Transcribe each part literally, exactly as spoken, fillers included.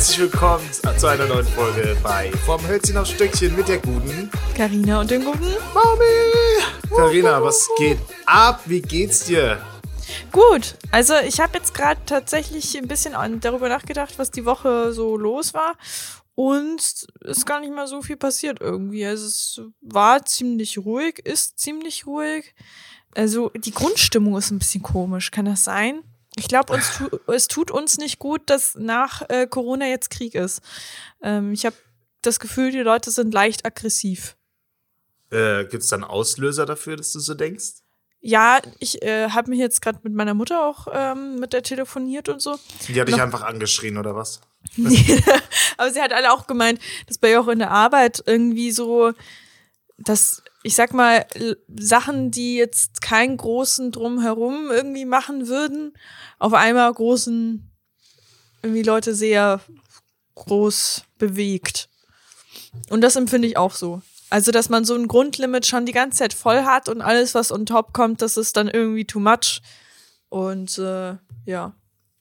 Herzlich willkommen zu einer neuen Folge bei Vom Hölzchen aufs Stöckchen mit der guten Carina und dem guten Mami. Carina, was geht ab? Wie geht's dir? Gut, also ich habe jetzt gerade tatsächlich ein bisschen darüber nachgedacht, was die Woche so los war. Und es ist gar nicht mal so viel passiert irgendwie. Also es war ziemlich ruhig, ist ziemlich ruhig. Also die Grundstimmung ist ein bisschen komisch, kann das sein? Ich glaube, uns tu, es tut uns nicht gut, dass nach äh, Corona jetzt Krieg ist. Ähm, ich habe das Gefühl, die Leute sind leicht aggressiv. Äh, gibt's da einen Auslöser dafür, dass du so denkst? Ja, ich äh, habe mich jetzt gerade mit meiner Mutter auch ähm, mit der telefoniert und so. Die hat dich einfach angeschrien, oder was? Nee, aber sie hat alle auch gemeint, dass bei ihr auch in der Arbeit irgendwie so, dass, ich sag mal, Sachen, die jetzt keinen großen Drumherum irgendwie machen würden, auf einmal großen, irgendwie Leute sehr groß bewegt. Und das empfinde ich auch so. Also, dass man so ein Grundlimit schon die ganze Zeit voll hat und alles, was on top kommt, das ist dann irgendwie too much. Und äh, ja,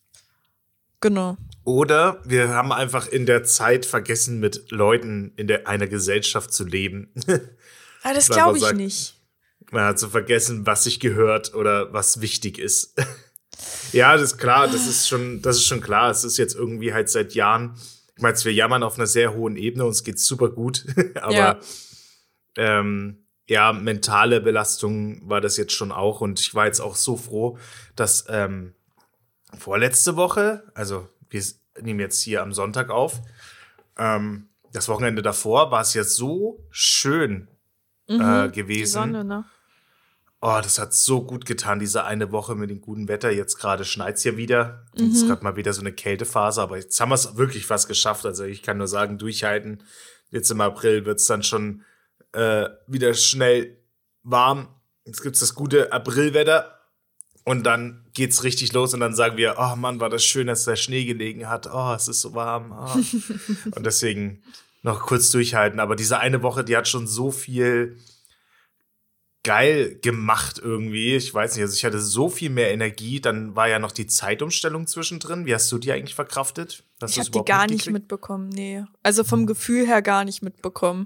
genau. Oder wir haben einfach in der Zeit vergessen, mit Leuten in der, einer Gesellschaft zu leben. Ah, das glaube ich nicht. Man hat so vergessen, was sich gehört oder was wichtig ist. Ja, das ist klar, das ist schon, das ist schon klar. Es ist jetzt irgendwie halt seit Jahren, ich meine, wir jammern auf einer sehr hohen Ebene, uns geht's super gut. Aber ja. Ähm, ja, mentale Belastung war das jetzt schon auch. Und ich war jetzt auch so froh, dass ähm, vorletzte Woche, also wir nehmen jetzt hier am Sonntag auf, ähm, das Wochenende davor war es ja so schön mhm, äh, gewesen. Die Sonne, ne? Oh, das hat so gut getan, diese eine Woche mit dem guten Wetter. Jetzt gerade schneit's ja wieder. Mhm. Jetzt ist gerade mal wieder so eine Kältephase, aber jetzt haben wir es wirklich fast geschafft. Also ich kann nur sagen, durchhalten. Jetzt im April wird's dann schon äh, wieder schnell warm. Jetzt gibt's das gute Aprilwetter. Und dann geht's richtig los und dann sagen wir, oh Mann, war das schön, dass der Schnee gelegen hat. Oh, es ist so warm. Oh. Und deswegen noch kurz durchhalten. Aber diese eine Woche, die hat schon so viel geil gemacht irgendwie. Ich weiß nicht, also ich hatte so viel mehr Energie. Dann war ja noch die Zeitumstellung zwischendrin. Wie hast du die eigentlich verkraftet? Hast ich habe die gar nicht mitbekommen, nee. Also vom Gefühl her gar nicht mitbekommen.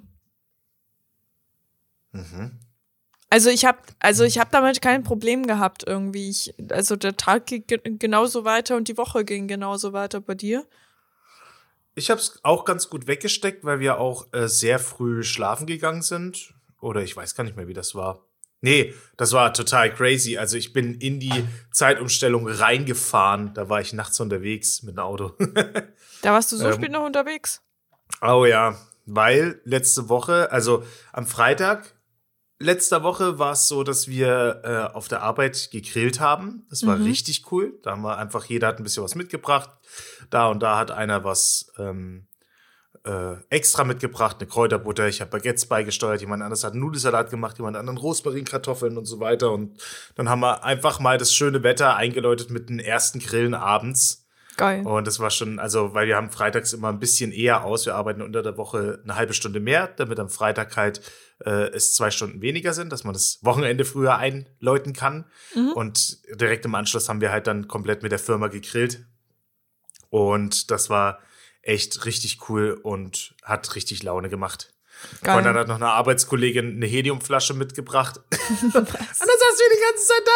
Mhm. Also ich habe also ich habe damit kein Problem gehabt irgendwie. Ich, also der Tag ging genauso weiter und die Woche ging genauso weiter bei dir. Ich habe es auch ganz gut weggesteckt, weil wir auch äh, sehr früh schlafen gegangen sind. Oder ich weiß gar nicht mehr, wie das war. Nee, das war total crazy. Also ich bin in die Zeitumstellung reingefahren. Da war ich nachts unterwegs mit dem Auto. Da warst du so ähm, spät noch unterwegs? Oh ja, weil letzte Woche, also am Freitag, letzter Woche war es so, dass wir äh, auf der Arbeit gegrillt haben. Das war mhm. richtig cool. Da haben wir einfach, jeder hat ein bisschen was mitgebracht. Da und da hat einer was ähm, äh, extra mitgebracht, eine Kräuterbutter. Ich habe Baguettes beigesteuert. Jemand anderes hat einen Nudelsalat gemacht, jemand anderen Rosmarinkartoffeln und so weiter. Und dann haben wir einfach mal das schöne Wetter eingeläutet mit den ersten Grillen abends. Geil. Und das war schon, also, weil wir haben freitags immer ein bisschen eher aus. Wir arbeiten unter der Woche eine halbe Stunde mehr, damit am Freitag halt äh, es zwei Stunden weniger sind, dass man das Wochenende früher einläuten kann. Mhm. Und direkt im Anschluss haben wir halt dann komplett mit der Firma gegrillt. Und das war echt richtig cool und hat richtig Laune gemacht. Geil. Und dann hat noch eine Arbeitskollegin eine Heliumflasche mitgebracht. Und dann saß wir die ganze Zeit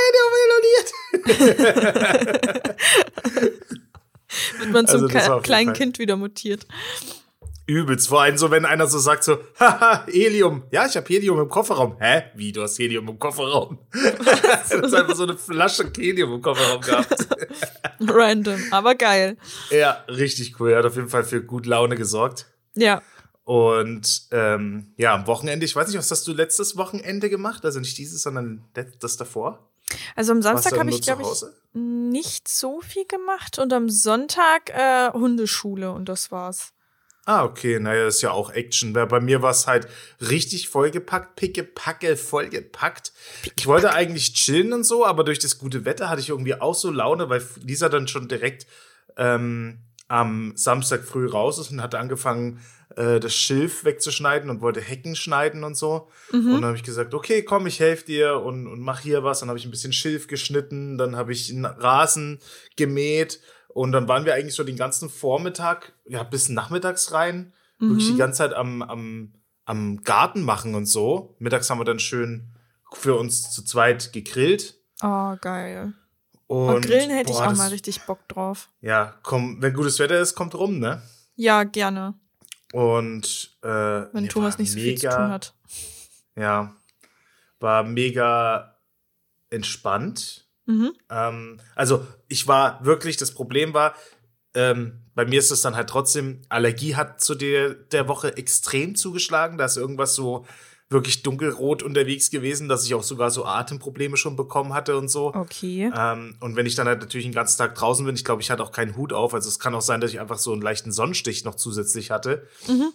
da und haben Helium melodiert. Wird man zum Also Ka- kleinen Kind wieder mutiert. Übelst. Vor allem so, wenn einer so sagt so, haha, Helium. Ja, ich habe Helium im Kofferraum. Hä? Wie, du hast Helium im Kofferraum? Das ist einfach so eine Flasche Helium im Kofferraum gehabt. Random, aber geil. Ja, richtig cool. Er hat auf jeden Fall für gut Laune gesorgt. Ja. Und ähm, ja, am Wochenende, ich weiß nicht, was hast du letztes Wochenende gemacht? Also nicht dieses, sondern das davor? Also am Samstag habe ich, glaube ich, nicht so viel gemacht. Und am Sonntag äh, Hundeschule und das war's. Ah, okay, naja, das ist ja auch Action. Bei mir war es halt richtig vollgepackt, pickepacke, vollgepackt. Ich wollte eigentlich chillen und so, aber durch das gute Wetter hatte ich irgendwie auch so Laune, weil Lisa dann schon direkt ähm, am Samstag früh raus ist und hat angefangen, äh, das Schilf wegzuschneiden und wollte Hecken schneiden und so. Mhm. Und dann habe ich gesagt, okay, komm, ich helfe dir und, und mach hier was. Dann habe ich ein bisschen Schilf geschnitten, dann habe ich einen Rasen gemäht Und dann waren wir eigentlich so den ganzen Vormittag, ja, bis nachmittags rein, mhm. wirklich die ganze Zeit am, am, am Garten machen und so. Mittags haben wir dann schön für uns zu zweit gegrillt. Oh, geil. Und, und Grillen hätte boah, ich auch das, mal richtig Bock drauf. Ja, komm, wenn gutes Wetter ist, kommt rum, ne? Ja, gerne. Und äh, wenn ja, Thomas nicht so mega, viel zu tun hat. Ja, war mega entspannt. Mhm. Ähm, also ich war wirklich, das Problem war, ähm, bei mir ist es dann halt trotzdem, Allergie hat zu der, der Woche extrem zugeschlagen. Da ist irgendwas so wirklich dunkelrot unterwegs gewesen, dass ich auch sogar so Atemprobleme schon bekommen hatte und so. Okay. Ähm, und wenn ich dann halt natürlich den ganzen Tag draußen bin, ich glaube, ich hatte auch keinen Hut auf. Also es kann auch sein, dass ich einfach so einen leichten Sonnenstich noch zusätzlich hatte. Mhm.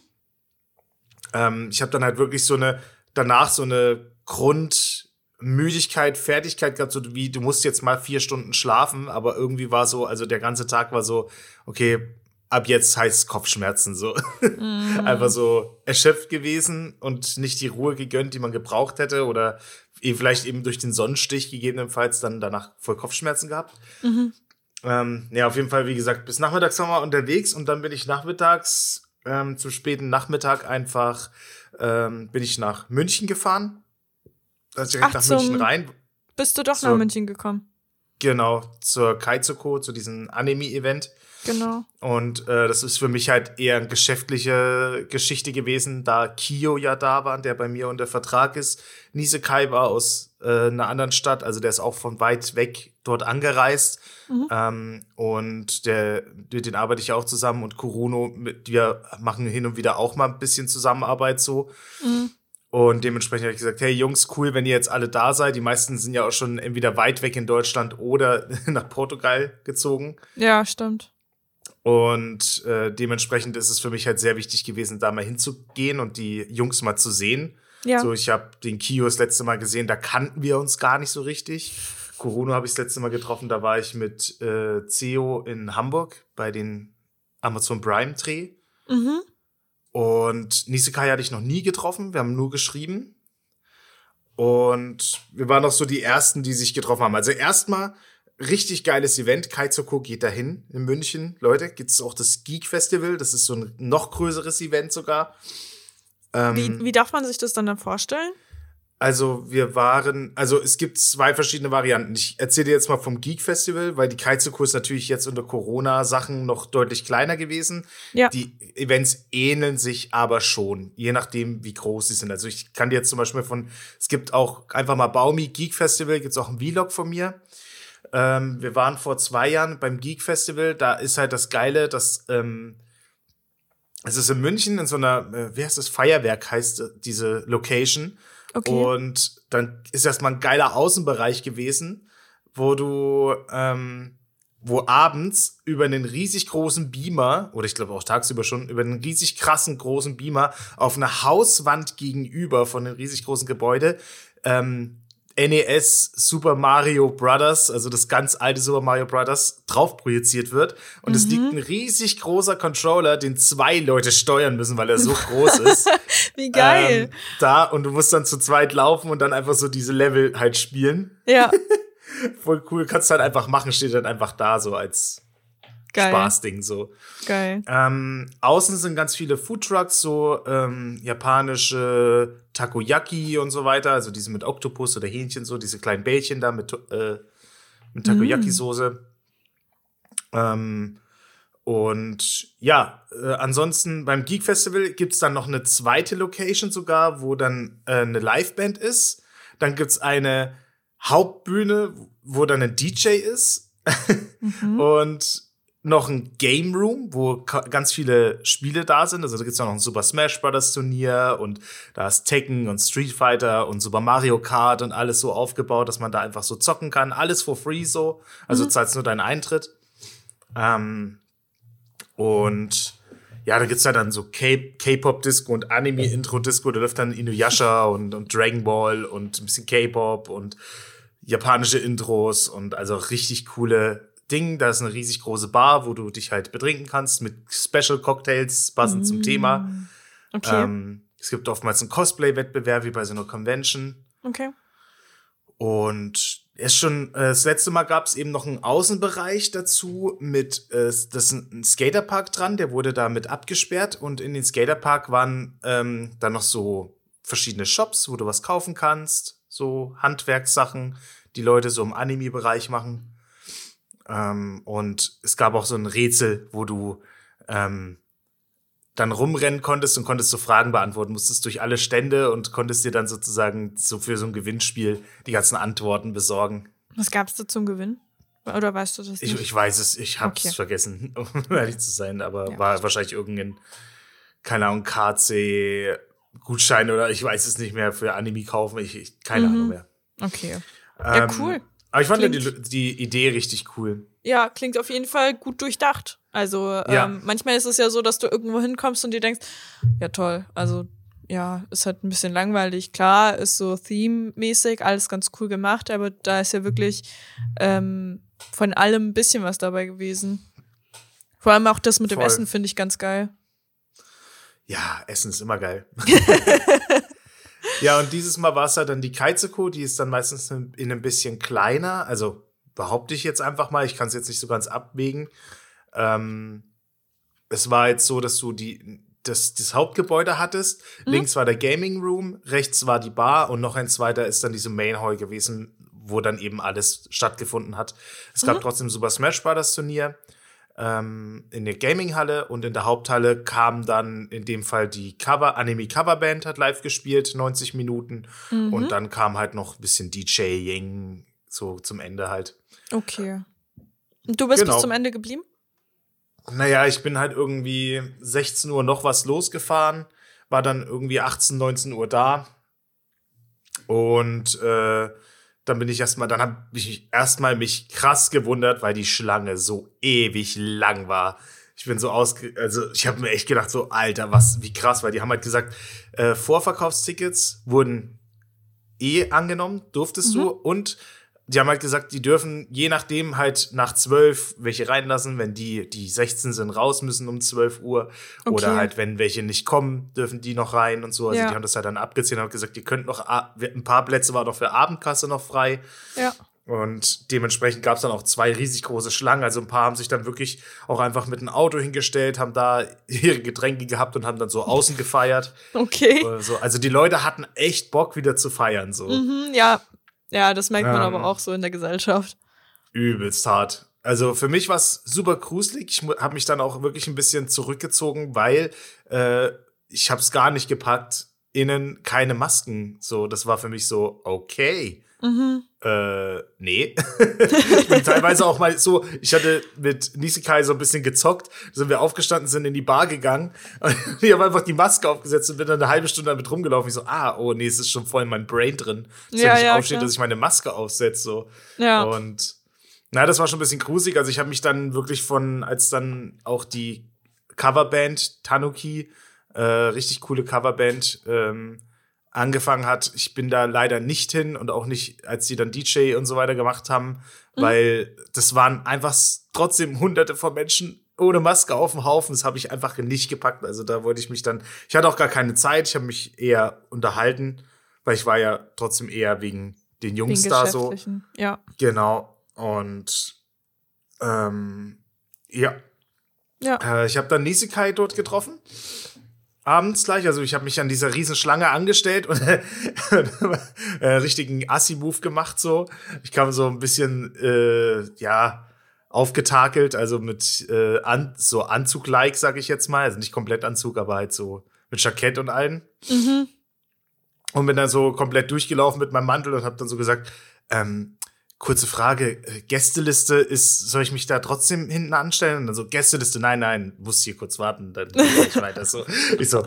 Ähm, ich habe dann halt wirklich so eine, danach so eine Grundmüdigkeit, Fertigkeit gehabt, so wie, du musst jetzt mal vier Stunden schlafen, aber irgendwie war so, also der ganze Tag war so, okay, ab jetzt heißt Kopfschmerzen, so. Mm. Einfach so erschöpft gewesen und nicht die Ruhe gegönnt, die man gebraucht hätte oder eben vielleicht eben durch den Sonnenstich gegebenenfalls dann danach voll Kopfschmerzen gehabt. Mhm. Ähm, ja, auf jeden Fall, wie gesagt, bis nachmittags waren wir unterwegs und dann bin ich nachmittags ähm, zum späten Nachmittag einfach ähm, bin ich nach München gefahren. Also direkt Ach, nach München rein. Bist du doch zur, nach München gekommen? Genau, zur Kaizoku, zu diesem Anime-Event. Genau. Und äh, das ist für mich halt eher eine geschäftliche Geschichte gewesen, da Kyo ja da war, der bei mir unter Vertrag ist. Nisekai war aus äh, einer anderen Stadt, also der ist auch von weit weg dort angereist. Mhm. Ähm, und der, mit dem arbeite ich auch zusammen. Und Kuruno, mit, wir machen hin und wieder auch mal ein bisschen Zusammenarbeit so. Mhm. Und dementsprechend habe ich gesagt, hey Jungs, cool, wenn ihr jetzt alle da seid. Die meisten sind ja auch schon entweder weit weg in Deutschland oder nach Portugal gezogen. Ja, stimmt. Und äh, dementsprechend ist es für mich halt sehr wichtig gewesen, da mal hinzugehen und die Jungs mal zu sehen. Ja. So, ich habe den Kyo das letzte Mal gesehen, da kannten wir uns gar nicht so richtig. Kuruno habe ich das letzte Mal getroffen, da war ich mit äh, Ceo in Hamburg bei den Amazon Prime Dreh. Mhm. Und Nisekai hatte ich noch nie getroffen, wir haben nur geschrieben. Und wir waren auch so die Ersten, die sich getroffen haben. Also erstmal richtig geiles Event. Kaizoku geht dahin in München. Leute, gibt es auch das Geek Festival. Das ist so ein noch größeres Event sogar. Ähm, wie, wie darf man sich das dann, dann vorstellen? Also wir waren, also es gibt zwei verschiedene Varianten. Ich erzähle dir jetzt mal vom Geek Festival, weil die Kaizoku ist natürlich jetzt unter Corona-Sachen noch deutlich kleiner gewesen. Ja. Die Events ähneln sich aber schon, je nachdem, wie groß sie sind. Also ich kann dir jetzt zum Beispiel von, es gibt auch einfach mal Baumi Geek Festival, gibt es auch einen Vlog von mir. Ähm, wir waren vor zwei Jahren beim Geek Festival. Da ist halt das Geile, dass ähm, es ist in München in so einer, äh, wie heißt das, Feuerwerk heißt diese Location. Okay. Und dann ist erstmal ein geiler Außenbereich gewesen, wo du, ähm, wo abends über einen riesig großen Beamer, oder ich glaube auch tagsüber schon, über einen riesig krassen großen Beamer auf einer Hauswand gegenüber von einem riesig großen Gebäude, ähm, N E S Super Mario Brothers, also das ganz alte Super Mario Brothers, drauf projiziert wird. Und mhm. es liegt ein riesig großer Controller, den zwei Leute steuern müssen, weil er so groß ist. Wie geil. Ähm, da, und du musst dann zu zweit laufen und dann einfach so diese Level halt spielen. Ja. Voll cool, kannst du halt einfach machen, steht dann einfach da so als Geil. Spaßding so. Geil. Ähm, außen sind ganz viele Foodtrucks, so ähm, japanische Takoyaki und so weiter, also diese mit Oktopus oder Hähnchen, so diese kleinen Bällchen da mit, äh, mit Takoyaki-Soße. Mm. Ähm, und ja, äh, ansonsten beim Geek Festival gibt's dann noch eine zweite Location sogar, wo dann äh, eine Liveband ist. Dann gibt's eine Hauptbühne, wo dann ein D J ist. mhm. Und noch ein Game Room, wo ka- ganz viele Spiele da sind. Also da gibt's auch noch ein Super Smash Bros. Turnier und da ist Tekken und Street Fighter und Super Mario Kart und alles so aufgebaut, dass man da einfach so zocken kann. Alles for free so. Also mhm. zahlst nur deinen Eintritt. Ähm, und ja, da gibt's ja dann so K- K-Pop-Disco und Anime-Intro-Disco. Da läuft dann Inuyasha und, und Dragon Ball und ein bisschen K-Pop und japanische Intros und also richtig coole Ding. Da ist eine riesig große Bar, wo du dich halt betrinken kannst mit Special Cocktails passend mm. zum Thema. Okay. Ähm, es gibt oftmals einen Cosplay-Wettbewerb wie bei so einer Convention. Okay. Und ist schon, äh, das letzte Mal gab es eben noch einen Außenbereich dazu mit, äh, das ist ein Skaterpark dran, der wurde damit abgesperrt und in den Skaterpark waren ähm, dann noch so verschiedene Shops, wo du was kaufen kannst, so Handwerkssachen, die Leute so im Anime-Bereich machen. Ähm, und es gab auch so ein Rätsel, wo du ähm, dann rumrennen konntest und konntest so Fragen beantworten, musstest durch alle Stände und konntest dir dann sozusagen so für so ein Gewinnspiel die ganzen Antworten besorgen. Was gab's da zum Gewinn? Oder weißt du das nicht? Ich, ich weiß es, ich hab's Okay. vergessen, um ehrlich zu sein, aber Ja. war wahrscheinlich irgendein, keine Ahnung, K C-Gutschein oder ich weiß es nicht mehr für Anime kaufen, ich, ich keine Mhm. Ahnung mehr. Okay. Ja, Ähm, cool. Aber ich fand ja Klingt- die, die Idee richtig cool. Ja, klingt auf jeden Fall gut durchdacht. Also Ja. ähm, manchmal ist es ja so, dass du irgendwo hinkommst und dir denkst, ja toll, also ja, ist halt ein bisschen langweilig. Klar, ist so theme-mäßig, alles ganz cool gemacht, aber da ist ja wirklich ähm, von allem ein bisschen was dabei gewesen. Vor allem auch das mit dem Voll. Essen finde ich ganz geil. Ja, Essen ist immer geil. Ja, und dieses Mal war es ja dann die Keizeco, die ist dann meistens in einem bisschen kleiner, also behaupte ich jetzt einfach mal, ich kann es jetzt nicht so ganz abwägen. Ähm, es war jetzt so, dass du die, das, das Hauptgebäude hattest, Mhm. links war der Gaming Room, rechts war die Bar und noch ein zweiter ist dann diese Main Hall gewesen, wo dann eben alles stattgefunden hat. Es gab Mhm. trotzdem Super Smash Bros. Turnier ähm, in der Gaming-Halle und in der Haupthalle kam dann in dem Fall die Cover, Anime-Coverband hat live gespielt, neunzig Minuten. Mhm. Und dann kam halt noch ein bisschen DJing so zum Ende halt. Okay. Und du bist Genau. bis zum Ende geblieben? Naja, ich bin halt irgendwie sechzehn Uhr noch was losgefahren, war dann irgendwie achtzehn, neunzehn Uhr da. Und äh, dann bin ich erstmal, dann habe ich erstmal mich krass gewundert, weil die Schlange so ewig lang war. Ich bin so ausge, also ich habe mir echt gedacht, so Alter, was, wie krass, weil die haben halt gesagt, äh, Vorverkaufstickets wurden eh angenommen, durftest Mhm. du und die haben halt gesagt, die dürfen je nachdem halt nach zwölf welche reinlassen, wenn die, die sechzehn sind, raus müssen um zwölf Uhr. Oder Okay. halt, wenn welche nicht kommen, dürfen die noch rein und so. Also Ja. die haben das halt dann abgezählt und haben gesagt, ihr könnt noch, a- ein paar Plätze waren noch für Abendkasse noch frei. Ja. Und dementsprechend gab es dann auch zwei riesig große Schlangen. Also ein paar haben sich dann wirklich auch einfach mit einem Auto hingestellt, haben da ihre Getränke gehabt und haben dann so außen gefeiert. Okay. Oder so. Also die Leute hatten echt Bock, wieder zu feiern. So. Mhm, ja. Ja, das merkt man Ähm. aber auch so in der Gesellschaft. Übelst hart. Also für mich war es super gruselig. Ich habe mich dann auch wirklich ein bisschen zurückgezogen, weil äh, ich habe es gar nicht gepackt. Innen keine Masken. So, das war für mich so, okay. Mhm. Äh, nee. Ich bin teilweise auch mal so, ich hatte mit Nisekai so ein bisschen gezockt, sind wir aufgestanden, sind in die Bar gegangen und ich habe einfach die Maske aufgesetzt und bin dann eine halbe Stunde damit rumgelaufen. Ich so, ah, oh nee, es ist schon voll in meinem Brain drin. Dass Ja, wenn ich ja, aufstehe, klar. dass ich meine Maske aufsetze. So. Ja. Und na, das war schon ein bisschen gruselig. Also ich habe mich dann wirklich von, als dann auch die Coverband Tanuki, äh, richtig coole Coverband, ähm, angefangen hat, ich bin da leider nicht hin und auch nicht, als die dann D J und so weiter gemacht haben, Mhm. weil das waren einfach s- trotzdem hunderte von Menschen ohne Maske auf dem Haufen. Das habe ich einfach nicht gepackt. Also da wollte ich mich dann, ich hatte auch gar keine Zeit, ich habe mich eher unterhalten, weil ich war ja trotzdem eher wegen den Jungs Den da so. Geschäftlichen. Ja. Genau. Und ähm, ja, Ja. äh, ich habe dann Nisekai dort getroffen. Abends gleich, also ich habe mich an dieser riesen Schlange angestellt und äh, richtigen Assi-Move gemacht so. Ich kam so ein bisschen, äh, ja, aufgetakelt, also mit äh, an, so Anzug-like, sag ich jetzt mal. Also nicht komplett Anzug, aber halt so mit Jackett und allem. Mhm. Und bin dann so komplett durchgelaufen mit meinem Mantel und habe dann so gesagt, ähm, kurze Frage, äh, Gästeliste ist, soll ich mich da trotzdem hinten anstellen? Und dann so, Gästeliste, nein, nein, musst hier kurz warten, dann gehe ich weiter. So, ich so,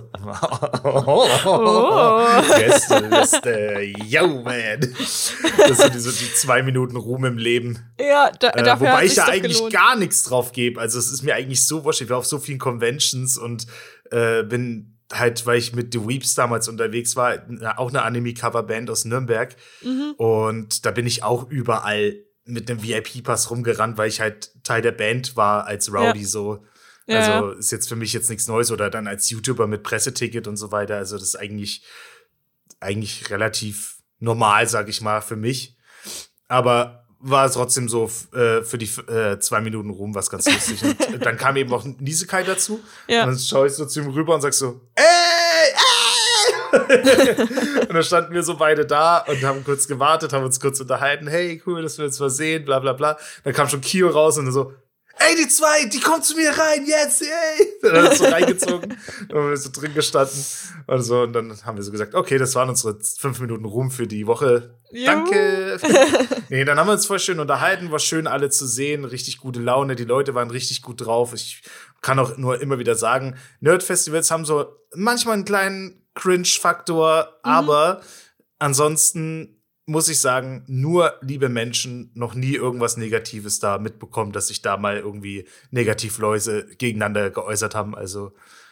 Oh. Gästeliste, yo, man. Das sind die, so die zwei Minuten Ruhm im Leben. Ja, da, Äh, dafür wobei hat ich sich's ja doch eigentlich gelohnt. gar nichts drauf gebe. Also es ist mir eigentlich so wurscht. Ich war auf so vielen Conventions und äh, bin halt, weil ich mit The Weeps damals unterwegs war, auch eine Anime-Cover-Band aus Nürnberg. Mhm. Und da bin ich auch überall mit einem V I P-Pass rumgerannt, weil ich halt Teil der Band war als Rowdy Ja. so. Ja, Also ist jetzt für mich jetzt nichts Neues oder dann als YouTuber mit Presseticket und so weiter. Also das ist eigentlich, eigentlich relativ normal, sag ich mal, für mich. aber war trotzdem so äh, für die äh, zwei Minuten Ruhm was ganz lustig. Und dann kam eben auch Nisekai dazu. Ja. Und dann schaue ich so zu ihm rüber und sag so, ey, ey! Und dann standen wir so beide da und haben kurz gewartet, haben uns kurz unterhalten. Hey, cool, dass wir uns mal sehen, bla bla bla. Dann kam schon Kyo raus und dann so, ey, die zwei, die kommt zu mir rein, jetzt, ey! Dann hat er so reingezogen und haben wir so drin gestanden und so. Und dann haben wir so gesagt, okay, das waren unsere fünf Minuten Ruhm für die Woche. Juhu. Danke! Nee, dann haben wir uns voll schön unterhalten, war schön, alle zu sehen, richtig gute Laune, die Leute waren richtig gut drauf. Ich kann auch nur immer wieder sagen, Nerd-Festivals haben so manchmal einen kleinen Cringe-Faktor, mhm. aber ansonsten muss ich sagen, nur liebe Menschen, noch nie irgendwas Negatives da mitbekommen, dass sich da mal irgendwie Negativläuse gegeneinander geäußert haben. Also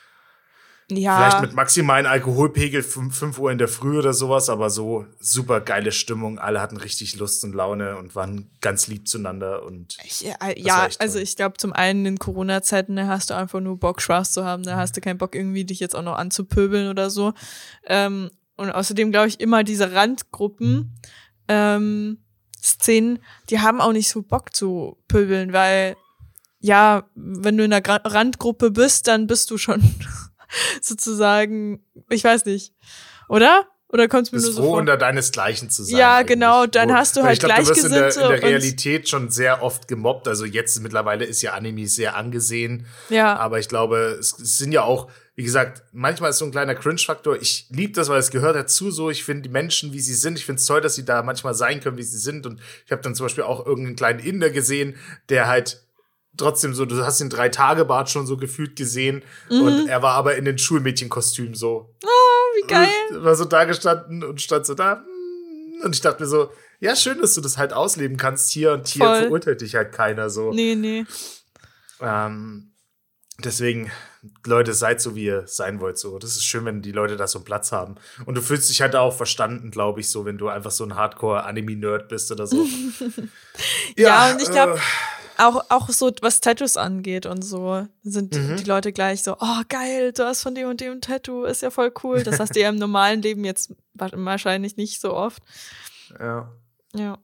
ja. Vielleicht mit maximalen Alkoholpegel fünf Uhr in der Früh oder sowas, aber so super geile Stimmung. Alle hatten richtig Lust und Laune und waren ganz lieb zueinander. Und ich, äh, ja, also ich glaube, zum einen in Corona-Zeiten, da hast du einfach nur Bock, Spaß zu haben. Da hast du keinen Bock, irgendwie dich jetzt auch noch anzupöbeln oder so. Ähm, Und außerdem glaube ich immer diese Randgruppen, ähm, Szenen, die haben auch nicht so Bock zu pöbeln, weil ja, wenn du in einer Gra- Randgruppe bist, dann bist du schon sozusagen, ich weiß nicht, oder? Oder kommt es mir nur so froh, vor? unter deinesgleichen zu sein. Ja, eigentlich. genau, dann Wo, hast du halt ich glaub, Gleichgesinnte. Du wirst in der, in der Realität schon sehr oft gemobbt. Also jetzt mittlerweile ist ja Anime sehr angesehen. Ja. Aber ich glaube, es, es sind ja auch, wie gesagt, manchmal ist so ein kleiner Cringe-Faktor. Ich liebe das, weil es gehört dazu so. Ich finde die Menschen, wie sie sind, ich finde es toll, dass sie da manchmal sein können, wie sie sind. Und ich habe dann zum Beispiel auch irgendeinen kleinen Inder gesehen, der halt trotzdem so, du hast den Drei-Tage-Bart schon so gefühlt gesehen. Mhm. Und er war aber in den Schulmädchenkostüm so. Oh, wie geil. Und war so da gestanden und stand so da. Und ich dachte mir so, ja, schön, dass du das halt ausleben kannst hier. Und hier Voll. verurteilt dich halt keiner so. Nee, nee. Ähm, deswegen, Leute, seid so, wie ihr sein wollt. So. Das ist schön, wenn die Leute da so einen Platz haben. Und du fühlst dich halt auch verstanden, glaube ich, so, wenn du einfach so ein Hardcore-Anime-Nerd bist oder so. ja, ja, und ich glaube, äh, auch, auch so, was Tattoos angeht und so, sind Mhm. die Leute gleich so, oh, geil, du hast von dem und dem ein Tattoo, ist ja voll cool. Das hast du ja im normalen Leben jetzt wahrscheinlich nicht so oft. ja. Ja.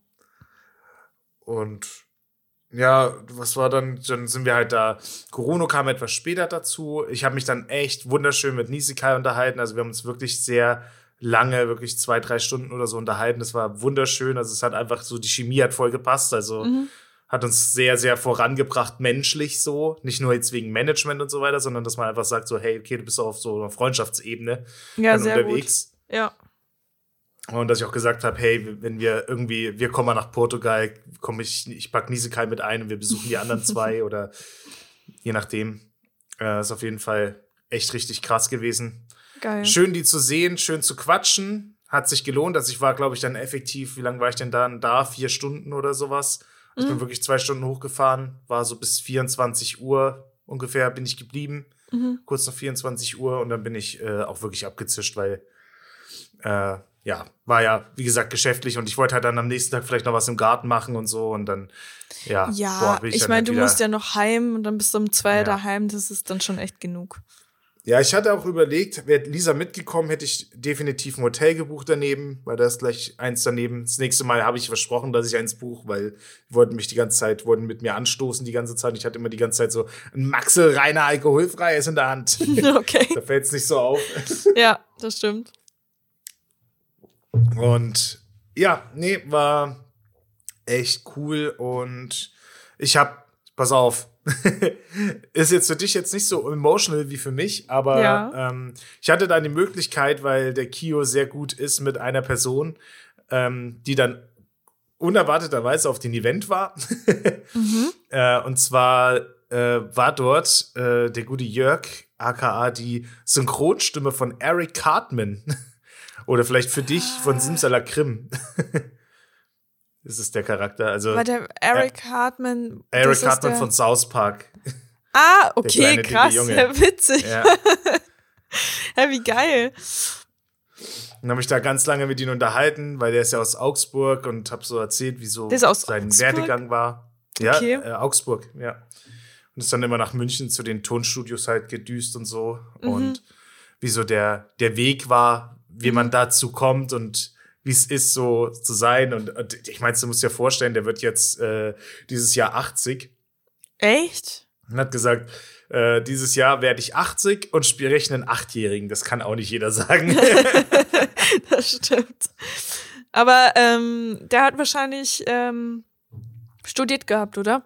Und ja, was war dann? Dann sind wir halt da. Kurono kam etwas später dazu. Ich habe mich dann echt wunderschön mit Nisekai unterhalten. Also wir haben uns wirklich sehr lange, wirklich zwei, drei Stunden oder so unterhalten. Das war wunderschön. Also es hat einfach so, die Chemie hat voll gepasst. Also Mhm. hat uns sehr, sehr vorangebracht, menschlich so. Nicht nur jetzt wegen Management und so weiter, sondern dass man einfach sagt so, hey, okay, du bist auf so einer Freundschaftsebene Ja, dann sehr unterwegs. gut. Ja. Und dass ich auch gesagt habe, hey, wenn wir irgendwie, wir kommen mal nach Portugal, komm ich, ich pack Nisekai mit ein und wir besuchen die anderen zwei oder je nachdem. Äh, ist auf jeden Fall echt richtig krass gewesen. Geil. Schön, die zu sehen, schön zu quatschen. Hat sich gelohnt. Also ich war, glaube ich, dann effektiv, wie lange war ich denn dann da? Vier Stunden oder sowas. Ich bin wirklich zwei Stunden hochgefahren, war so bis vierundzwanzig Uhr ungefähr bin ich geblieben. Mhm. Kurz nach vierundzwanzig Uhr und dann bin ich äh, auch wirklich abgezischt, weil äh, ja, war ja, wie gesagt, geschäftlich und ich wollte halt dann am nächsten Tag vielleicht noch was im Garten machen und so und dann, ja. Ja, boah, bin ich ich dann meine, halt du wieder- musst ja noch heim und dann bist du um zwei Ja. daheim, das ist dann schon echt genug. Ja, ich hatte auch überlegt, wäre Lisa mitgekommen, hätte ich definitiv ein Hotel gebucht daneben, weil da ist gleich eins daneben. Das nächste Mal habe ich versprochen, dass ich eins buche, weil die wollten mich die ganze Zeit, wollten mit mir anstoßen die ganze Zeit. Ich hatte immer die ganze Zeit so ein Maxel reiner alkoholfreies in der Hand. Okay. Da fällt es nicht so auf. Ja, das stimmt. Und ja, nee, war echt cool und ich hab, pass auf, ist jetzt für dich jetzt nicht so emotional wie für mich, aber Ja. ähm, ich hatte da die Möglichkeit, weil der Kio sehr gut ist mit einer Person, ähm, die dann unerwarteterweise auf dem Event war. Mhm. äh, und zwar äh, war dort äh, der gute Jörg, aka die Synchronstimme von Eric Cartman. Oder vielleicht für dich von Simsalakrim. Das ist der Charakter. Also War der Eric Hartman. das Eric ist Cartman der- von South Park. Ah, okay, kleine, dicke krass, Junge. ja, witzig. Ja. Ja, wie geil. Dann habe ich da ganz lange mit ihm unterhalten, weil der ist ja aus Augsburg und habe so erzählt, wie so Der ist aus sein Augsburg? Werdegang war. Ja, Okay. äh, Augsburg, ja. Und ist dann immer nach München zu den Tonstudios halt gedüst und so. Mhm. Und wie so der, der Weg war, wie man dazu kommt und wie es ist, so zu sein. Und, und ich meine, du musst dir vorstellen, der wird jetzt äh, dieses Jahr achtzig. Echt? Und hat gesagt, äh, dieses Jahr werde ich achtzig und spreche einen Achtjährigen. Das kann auch nicht jeder sagen. Das stimmt. Aber ähm, der hat wahrscheinlich ähm, studiert gehabt, oder?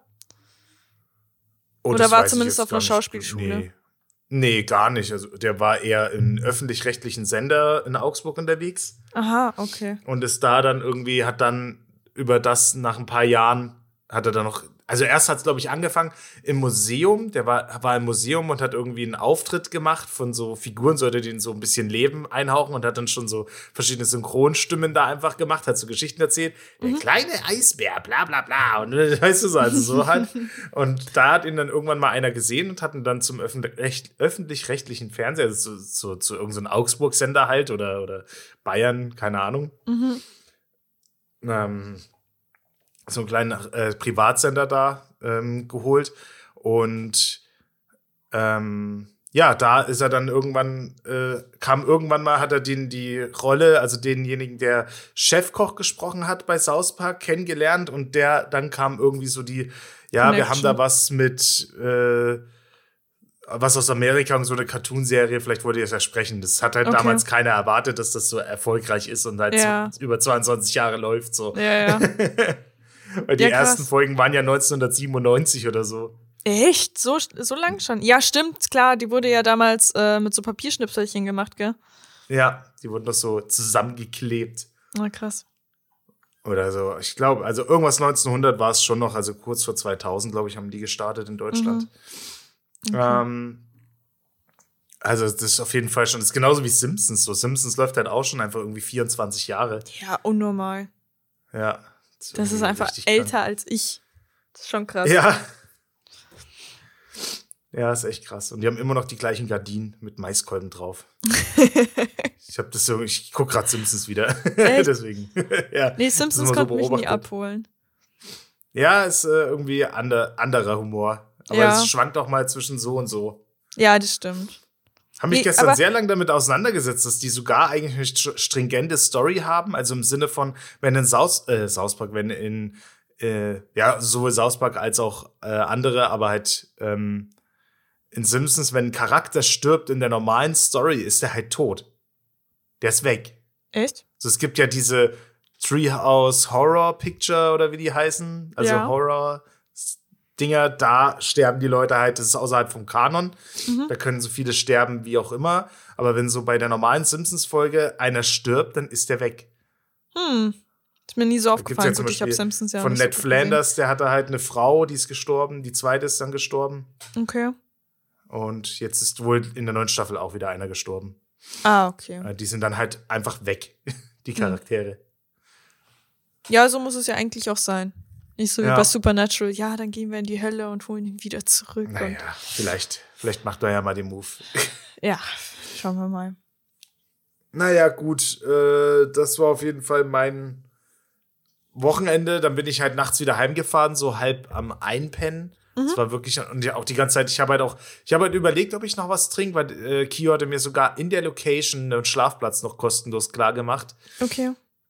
Oh, oder das war weiß ich zumindest jetzt auf einer gar nicht. Schauspielschule? Nee. nee, gar nicht. Also der war eher in öffentlich-rechtlichen Sender in Augsburg unterwegs. Aha, okay. Und ist da dann irgendwie, hat dann über das nach ein paar Jahren, hat er dann noch, also erst hat es, glaube ich, angefangen im Museum, der war, war im Museum und hat irgendwie einen Auftritt gemacht von so Figuren, sollte denen so ein bisschen Leben einhauchen und hat dann schon so verschiedene Synchronstimmen da einfach gemacht, hat so Geschichten erzählt, der mhm. kleine Eisbär, bla bla bla, und weißt du so, also so halt. Und da hat ihn dann irgendwann mal einer gesehen und hat ihn dann zum öffentlich- öffentlich-rechtlichen Fernseher, also zu, zu, zu irgendeinem Augsburg-Sender halt oder, oder Bayern, keine Ahnung. Mhm. Ähm, so einen kleinen äh, Privatsender da ähm, geholt. Und ähm, ja, da ist er dann irgendwann, äh, kam irgendwann mal, hat er den die Rolle, also denjenigen, der Chefkoch gesprochen hat bei South Park, kennengelernt. Und der, dann kam irgendwie so die, ja, Connection. Wir haben da was mit äh, was aus Amerika und so eine Cartoonserie, vielleicht wollte ihr es ja sprechen. Das hat halt okay. damals keiner erwartet, dass das so erfolgreich ist und halt ja. so über zweiundzwanzig Jahre läuft. So. Ja, ja. Weil die ja, ersten Folgen waren ja neunzehnhundertsiebenundneunzig oder so. Echt? So, so lang schon? Ja, stimmt, klar. Die wurde ja damals äh, mit so Papierschnipselchen gemacht, gell? Ja, die wurden doch so zusammengeklebt. Na, krass. Oder so. Ich glaube, also irgendwas neunzehnhundert war es schon noch, also kurz vor zweitausend, glaube ich, haben die gestartet in Deutschland. Mhm. Okay. Ähm, also das ist auf jeden Fall schon, das ist genauso wie Simpsons. So Simpsons läuft halt auch schon einfach irgendwie vierundzwanzig Jahre. Ja, unnormal. Ja. Das, das ist einfach älter krank. Als ich. Das ist schon krass. Ja. Ja, ist echt krass. Und die haben immer noch die gleichen Gardinen mit Maiskolben drauf. ich hab das so, ich guck grad Simpsons wieder. Deswegen. ja, nee, Simpsons so konnten mich nie abholen. Ja, ist äh, irgendwie ander, anderer Humor. Aber ja. Es schwankt auch mal zwischen so und so. Ja, das stimmt. Haben mich nee, gestern sehr lange damit auseinandergesetzt, dass die sogar eigentlich eine stringente Story haben. Also im Sinne von, wenn in South, äh, South Park, wenn in, äh, ja, sowohl South Park als auch äh, andere, aber halt ähm, in Simpsons, wenn ein Charakter stirbt in der normalen Story, ist der halt tot. Der ist weg. Echt? Also es gibt ja diese Treehouse Horror Picture oder wie die heißen. Also ja. Horror Dinger, da sterben die Leute halt, das ist außerhalb vom Kanon. Mhm. Da können so viele sterben, wie auch immer. Aber wenn so bei der normalen Simpsons-Folge einer stirbt, dann ist der weg. Hm. Ist mir nie so aufgefallen. Ja Gut, ich hab Simpsons ja Von Ned so Flanders, der hatte halt eine Frau, die ist gestorben. Die zweite ist dann gestorben. Okay. Und jetzt ist wohl in der neuen Staffel auch wieder einer gestorben. Ah, okay. Die sind dann halt einfach weg, die Charaktere. Ja, so muss es ja eigentlich auch sein. Nicht so wie ja. bei Supernatural, ja, dann gehen wir in die Hölle und holen ihn wieder zurück. Naja, und vielleicht, vielleicht macht er ja mal den Move. Ja, schauen wir mal. Naja, gut, äh, das war auf jeden Fall mein Wochenende. Dann bin ich halt nachts wieder heimgefahren, so halb am Einpennen. Mhm. Das war wirklich, und ja, auch die ganze Zeit, ich habe halt auch, ich habe halt überlegt, ob ich noch was trinke, weil äh, Kio hatte mir sogar in der Location einen Schlafplatz noch kostenlos klar gemacht. Okay.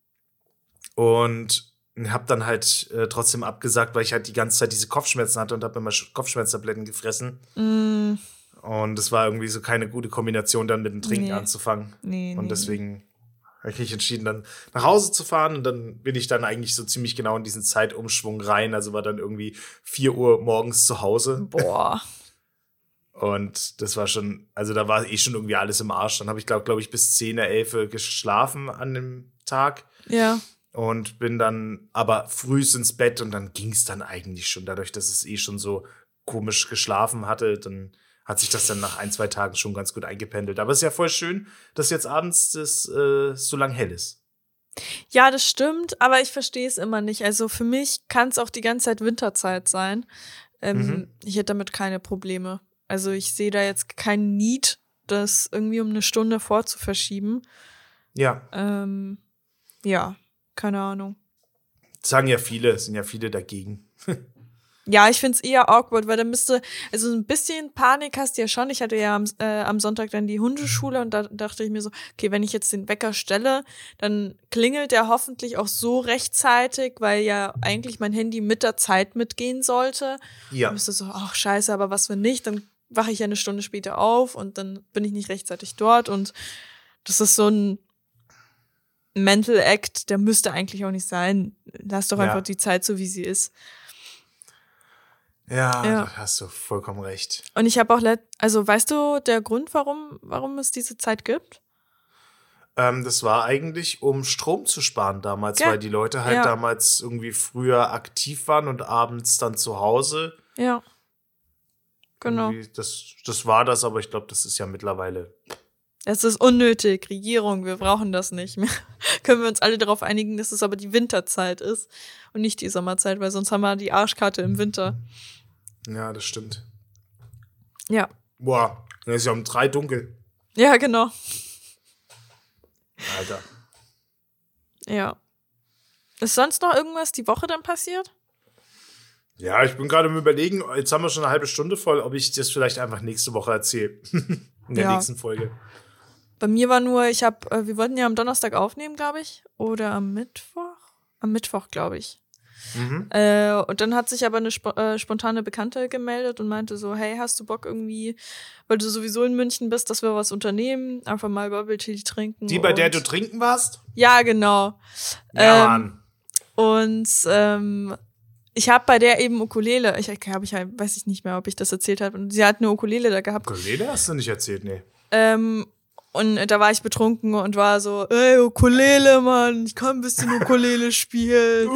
Und hab dann halt äh, trotzdem abgesagt, weil ich halt die ganze Zeit diese Kopfschmerzen hatte und habe immer Kopfschmerztabletten gefressen. Mm. Und es war irgendwie so keine gute Kombination, dann mit dem Trinken nee. anzufangen. Nee, und nee, deswegen habe ich mich entschieden, dann nach Hause zu fahren. Und dann bin ich dann eigentlich so ziemlich genau in diesen Zeitumschwung rein. Also war dann irgendwie vier Uhr morgens zu Hause. Boah. Und das war schon, also da war eh schon irgendwie alles im Arsch. Dann habe ich, glaube glaub ich, bis zehn, elf geschlafen an dem Tag. Ja. Und bin dann aber frühst ins Bett und dann ging es dann eigentlich schon. Dadurch, dass es eh schon so komisch geschlafen hatte, dann hat sich das dann nach ein, zwei Tagen schon ganz gut eingependelt. Aber es ist ja voll schön, dass jetzt abends das äh, so lang hell ist. Ja, das stimmt, aber ich verstehe es immer nicht. Also für mich kann es auch die ganze Zeit Winterzeit sein. Ähm, mhm. Ich hätte damit keine Probleme. Also ich sehe da jetzt keinen Need, das irgendwie um eine Stunde vorzuverschieben. Ja. Ähm, ja. Keine Ahnung. Das sagen ja viele, es sind ja viele dagegen. Ja, ich find's eher awkward, weil dann müsste, also ein bisschen Panik hast du ja schon. Ich hatte ja am, äh, am Sonntag dann die Hundeschule und da dachte ich mir so, okay, wenn ich jetzt den Wecker stelle, dann klingelt der hoffentlich auch so rechtzeitig, weil ja eigentlich mein Handy mit der Zeit mitgehen sollte. Ja. Und müsste so, ach scheiße, aber was wenn nicht, dann wache ich ja eine Stunde später auf und dann bin ich nicht rechtzeitig dort und das ist so ein Mental Act, der müsste eigentlich auch nicht sein. Lass doch Ja. einfach die Zeit so, wie sie ist. Ja, Ja. da hast du vollkommen recht. Und ich habe auch, let- also weißt du, der Grund, warum, warum es diese Zeit gibt? Ähm, das war eigentlich, um Strom zu sparen damals, Ja. weil die Leute halt Ja. damals irgendwie früher aktiv waren und abends dann zu Hause. Ja. Genau. Irgendwie, Das, das war das, aber ich glaube, das ist ja mittlerweile. Es ist unnötig. Regierung, wir brauchen das nicht mehr. Können wir uns alle darauf einigen, dass es aber die Winterzeit ist und nicht die Sommerzeit, weil sonst haben wir die Arschkarte im Winter. Ja, das stimmt. Ja. Boah, dann ist ja um drei dunkel. Ja, genau. Alter. Ja. Ist sonst noch irgendwas die Woche dann passiert? Ja, ich bin gerade im Überlegen, jetzt haben wir schon eine halbe Stunde voll, ob ich das vielleicht einfach nächste Woche erzähle. In der Ja. nächsten Folge. Bei mir war nur, ich habe, äh, wir wollten ja am Donnerstag aufnehmen, glaube ich. Oder am Mittwoch? Am Mittwoch, glaube ich. Mhm. Äh, und dann hat sich aber eine spo äh, spontane Bekannte gemeldet und meinte so, hey, hast du Bock irgendwie, weil du sowieso in München bist, dass wir was unternehmen, einfach mal Bubble Tea trinken. Die, bei und der du trinken warst? Ja, genau. Ja, Ähm, Mann. Und ähm, ich habe bei der eben Ukulele, ich glaube, ich weiß ich nicht mehr, ob ich das erzählt habe. Und sie hat eine Ukulele da gehabt. Ukulele hast du nicht erzählt, nee. Ähm, und da war ich betrunken und war so, ey, Ukulele, Mann, ich kann ein bisschen Ukulele spielen.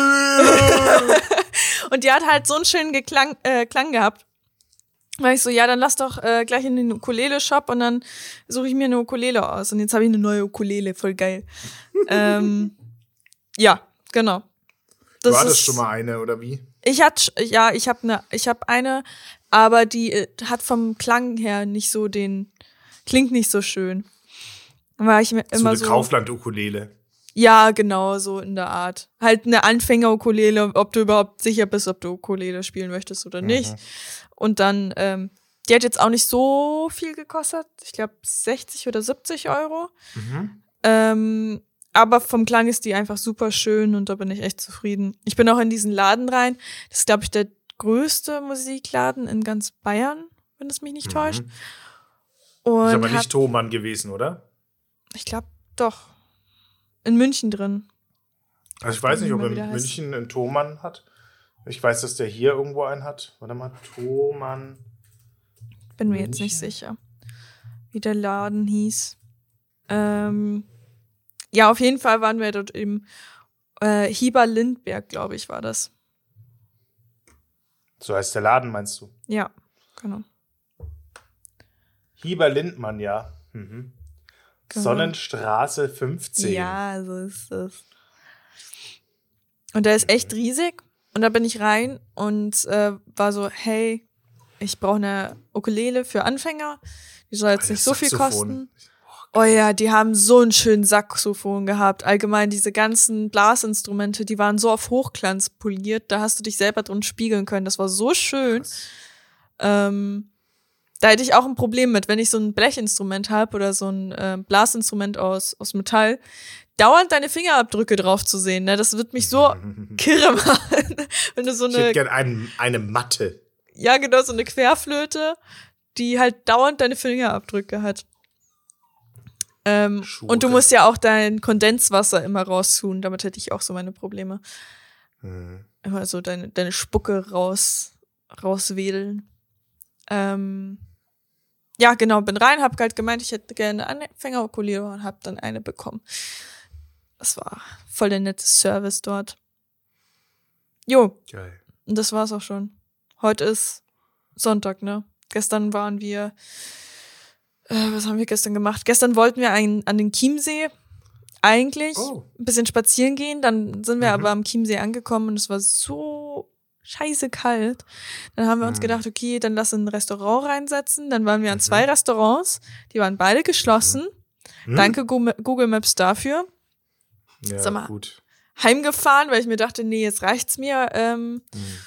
Und die hat halt so einen schönen Geklang, äh, Klang gehabt. War ich so, ja, dann lass doch äh, gleich in den Ukulele-Shop und dann suche ich mir eine Ukulele aus. Und jetzt habe ich eine neue Ukulele, voll geil. ähm, ja, genau. Das Du hattest ist- schon mal eine, oder wie? Ich hatte, ja, ich habe eine, ich habe eine, aber die äh, hat vom Klang her nicht so den, klingt nicht so schön. War ich mir So immer eine so. Kaufland-Ukulele. Ja, genau, so in der Art. Halt eine Anfänger-Ukulele, ob du überhaupt sicher bist, ob du Ukulele spielen möchtest oder nicht. Mhm. Und dann, ähm, die hat jetzt auch nicht so viel gekostet. Ich glaube sechzig oder siebzig Euro. Mhm. Ähm, aber vom Klang ist die einfach super schön und da bin ich echt zufrieden. Ich bin auch in diesen Laden rein. Das ist, glaube ich, der größte Musikladen in ganz Bayern, wenn es mich nicht täuscht. Mhm. Und Ist aber hab- nicht Thomann gewesen, oder? ich glaube, doch. In München drin. Also ich weiß nicht, ob Wie er man wieder in heißt. München einen Thomann hat. Ich weiß, dass der hier irgendwo einen hat. Warte mal, Thomann. Bin mir jetzt nicht München? sicher, wie der Laden hieß. Ähm, ja, auf jeden Fall waren wir dort im äh, Hieber Lindberg, glaube ich, war das. So heißt der Laden, meinst du? Ja, genau. Hieber Lindmann, ja. Mhm. Genau. Sonnenstraße fünfzehn. Ja, so ist es. Und der ist echt riesig. Und da bin ich rein und äh, war so, hey, ich brauche eine Ukulele für Anfänger. Die soll jetzt Oh, nicht das so viel Saxophon. kosten. Oh ja, die haben so einen schönen Saxophon gehabt. Allgemein diese ganzen Blasinstrumente, die waren so auf Hochglanz poliert. Da hast du dich selber drin spiegeln können. Das war so schön. Ähm, da hätte ich auch ein Problem mit, wenn ich so ein Blechinstrument habe oder so ein äh, Blasinstrument aus, aus Metall, dauernd deine Fingerabdrücke drauf zu sehen. Ne? Das wird mich so kirre machen. Wenn du so Ich hätte eine, gern einen, eine Matte. ja genau, so eine Querflöte, die halt dauernd deine Fingerabdrücke hat. Ähm, Schurke. und du musst ja auch dein Kondenswasser immer raustun. Damit hätte ich auch so meine Probleme. Mhm. Immer so deine, deine Spucke raus, rauswedeln. Ähm, ja, genau, bin rein, hab halt gemeint, ich hätte gerne eine Anfänger-Ukulele und hab dann eine bekommen. Das war voll der nette Service dort. Jo, Geil. und das war's auch schon. Heute ist Sonntag, ne? Gestern waren wir, äh, was haben wir gestern gemacht? Gestern wollten wir ein, an den Chiemsee eigentlich Oh. ein bisschen spazieren gehen. Dann sind wir Mhm. aber am Chiemsee angekommen und es war so scheiße kalt. Dann haben wir uns Mhm. gedacht, okay, dann lass in ein Restaurant reinsetzen. Dann waren wir an Mhm. zwei Restaurants. Die waren beide geschlossen. Hm? Danke Gu- Google Maps dafür. Ja, Sag mal. gut. Heimgefahren, weil ich mir dachte, nee, jetzt reicht's mir. Ähm, Mhm.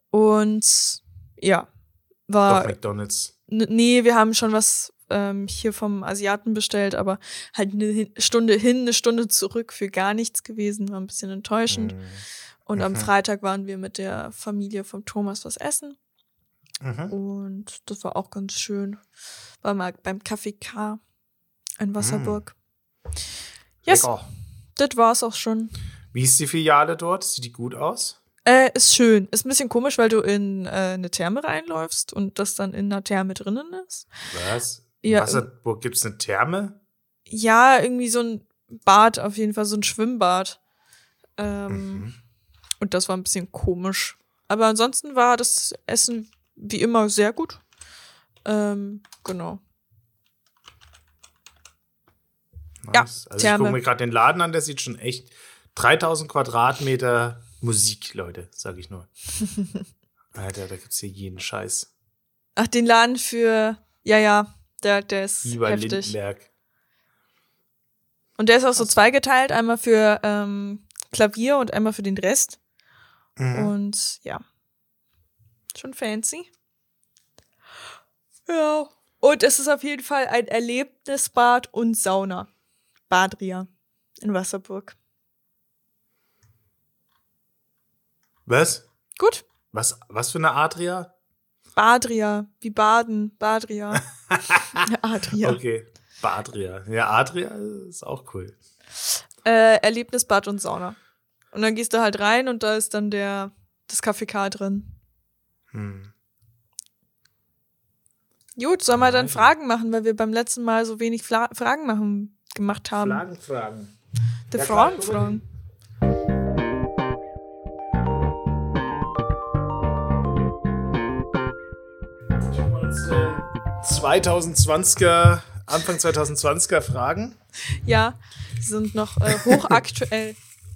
Und ja, war. Doch McDonald's. N- nee, wir haben schon was ähm, hier vom Asiaten bestellt, aber halt eine Hin- Stunde hin, eine Stunde zurück für gar nichts gewesen. War ein bisschen enttäuschend. Mhm. Und am Mhm. Freitag waren wir mit der Familie vom Thomas was essen. Mhm. Und das war auch ganz schön. War mal beim Café K in Wasserburg. Yes, Lecker. das war's auch schon. Wie ist die Filiale dort? Sieht die gut aus? Äh, ist schön. Ist ein bisschen komisch, weil du in äh, eine Therme reinläufst und das dann in einer Therme drinnen ist. Was? In Ja, Wasserburg gibt es eine Therme? Ja, irgendwie so ein Bad, auf jeden Fall so ein Schwimmbad. Ähm, Mhm. Und das war ein bisschen komisch. Aber ansonsten war das Essen wie immer sehr gut. Ähm, genau. Ja, Nice. Also ich Therme. gucke mir gerade den Laden an, der sieht schon echt dreitausend Quadratmeter Musik, Leute, sag ich nur. Alter, da gibt's hier jeden Scheiß. Ach, den Laden für, ja, ja, der, der ist Lieber heftig. Lindenberg. Und der ist auch so zweigeteilt, einmal für ähm, Klavier und einmal für den Rest. Mhm. Und ja, schon fancy. Ja. Und es ist auf jeden Fall ein Erlebnisbad und Sauna. Badria in Wasserburg. Was? Gut. Was? Was für eine Adria? Badria, wie Baden, Badria. Adria. Okay. Badria. Ja, Adria ist auch cool. Äh, Erlebnisbad und Sauna. Und dann gehst du halt rein und da ist dann der das Café K drin. Hm. Gut, sollen wir dann Nein. Fragen machen, weil wir beim letzten Mal so wenig Fla- Fragen machen, gemacht haben. Fragen, Fragen. Die Ja, Fragen, klar, Fragen. zweitausendzwanziger, Anfang zweitausendzwanziger Fragen. Ja, die sind noch äh, hochaktuell.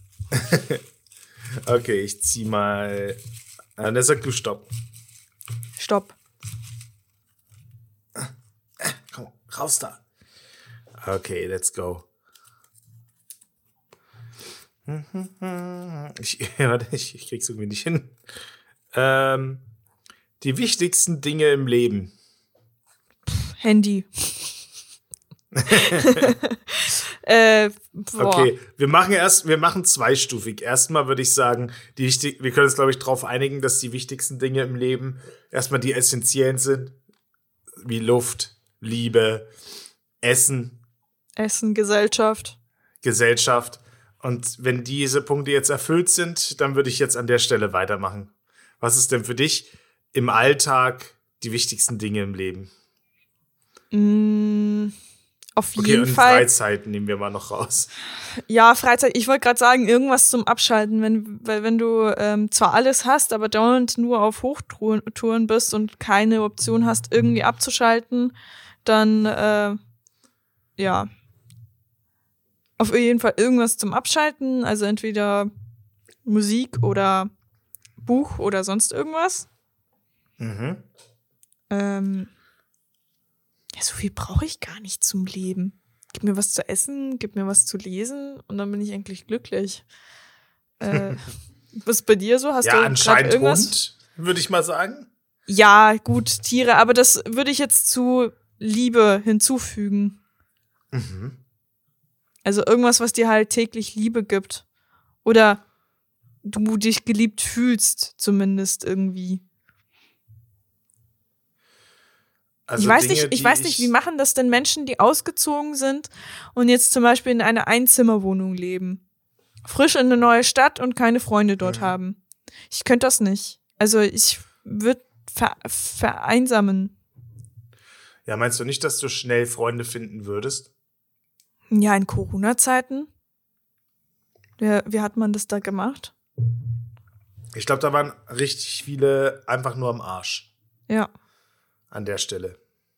Okay, ich zieh mal. Äh, der sagt du Stopp. Stopp. Komm, raus da. Okay, let's go. Ich, warte, ich, ich krieg's irgendwie nicht hin. Ähm, die wichtigsten Dinge im Leben. Handy. äh, boah. Okay, wir machen erst, wir machen zweistufig. Erstmal würde ich sagen, die wichtig, wir können uns, glaube ich, darauf einigen, dass die wichtigsten Dinge im Leben erstmal die essentiellen sind, wie Luft, Liebe, Essen, Essen, Gesellschaft. Gesellschaft. Und wenn diese Punkte jetzt erfüllt sind, dann würde ich jetzt an der Stelle weitermachen. Was ist denn für dich im Alltag die wichtigsten Dinge im Leben? Mm, auf Okay, jeden und Fall. Freizeit nehmen wir mal noch raus. Ja, Freizeit. Ich wollte gerade sagen, irgendwas zum Abschalten, wenn, weil wenn du ähm, zwar alles hast, aber dauernd nur auf Hochtouren bist und keine Option hast, irgendwie abzuschalten, dann äh, ja. Auf jeden Fall irgendwas zum Abschalten, also entweder Musik oder Buch oder sonst irgendwas. Mhm. Ähm, ja, so viel brauche ich gar nicht zum Leben. Gib mir was zu essen, gib mir was zu lesen und dann bin ich eigentlich glücklich. Äh, was ist bei dir so? Hast Ja, du grad anscheinend irgendwas? Hund, würde ich mal sagen. Ja, gut, Tiere, aber das würde ich jetzt zu Liebe hinzufügen. Mhm. Also irgendwas, was dir halt täglich Liebe gibt. Oder du dich geliebt fühlst, zumindest irgendwie. Also ich weiß Dinge, nicht, ich die weiß nicht, wie machen das denn Menschen, die ausgezogen sind und jetzt zum Beispiel in einer Einzimmerwohnung leben? Frisch in eine neue Stadt und keine Freunde dort Mhm. haben. Ich könnte das nicht. Also ich würde ver vereinsamen. Ja, meinst du nicht, dass du schnell Freunde finden würdest? Ja, in Corona-Zeiten. Ja, wie hat man das da gemacht? Ich glaube, da waren richtig viele einfach nur am Arsch Ja. an der Stelle.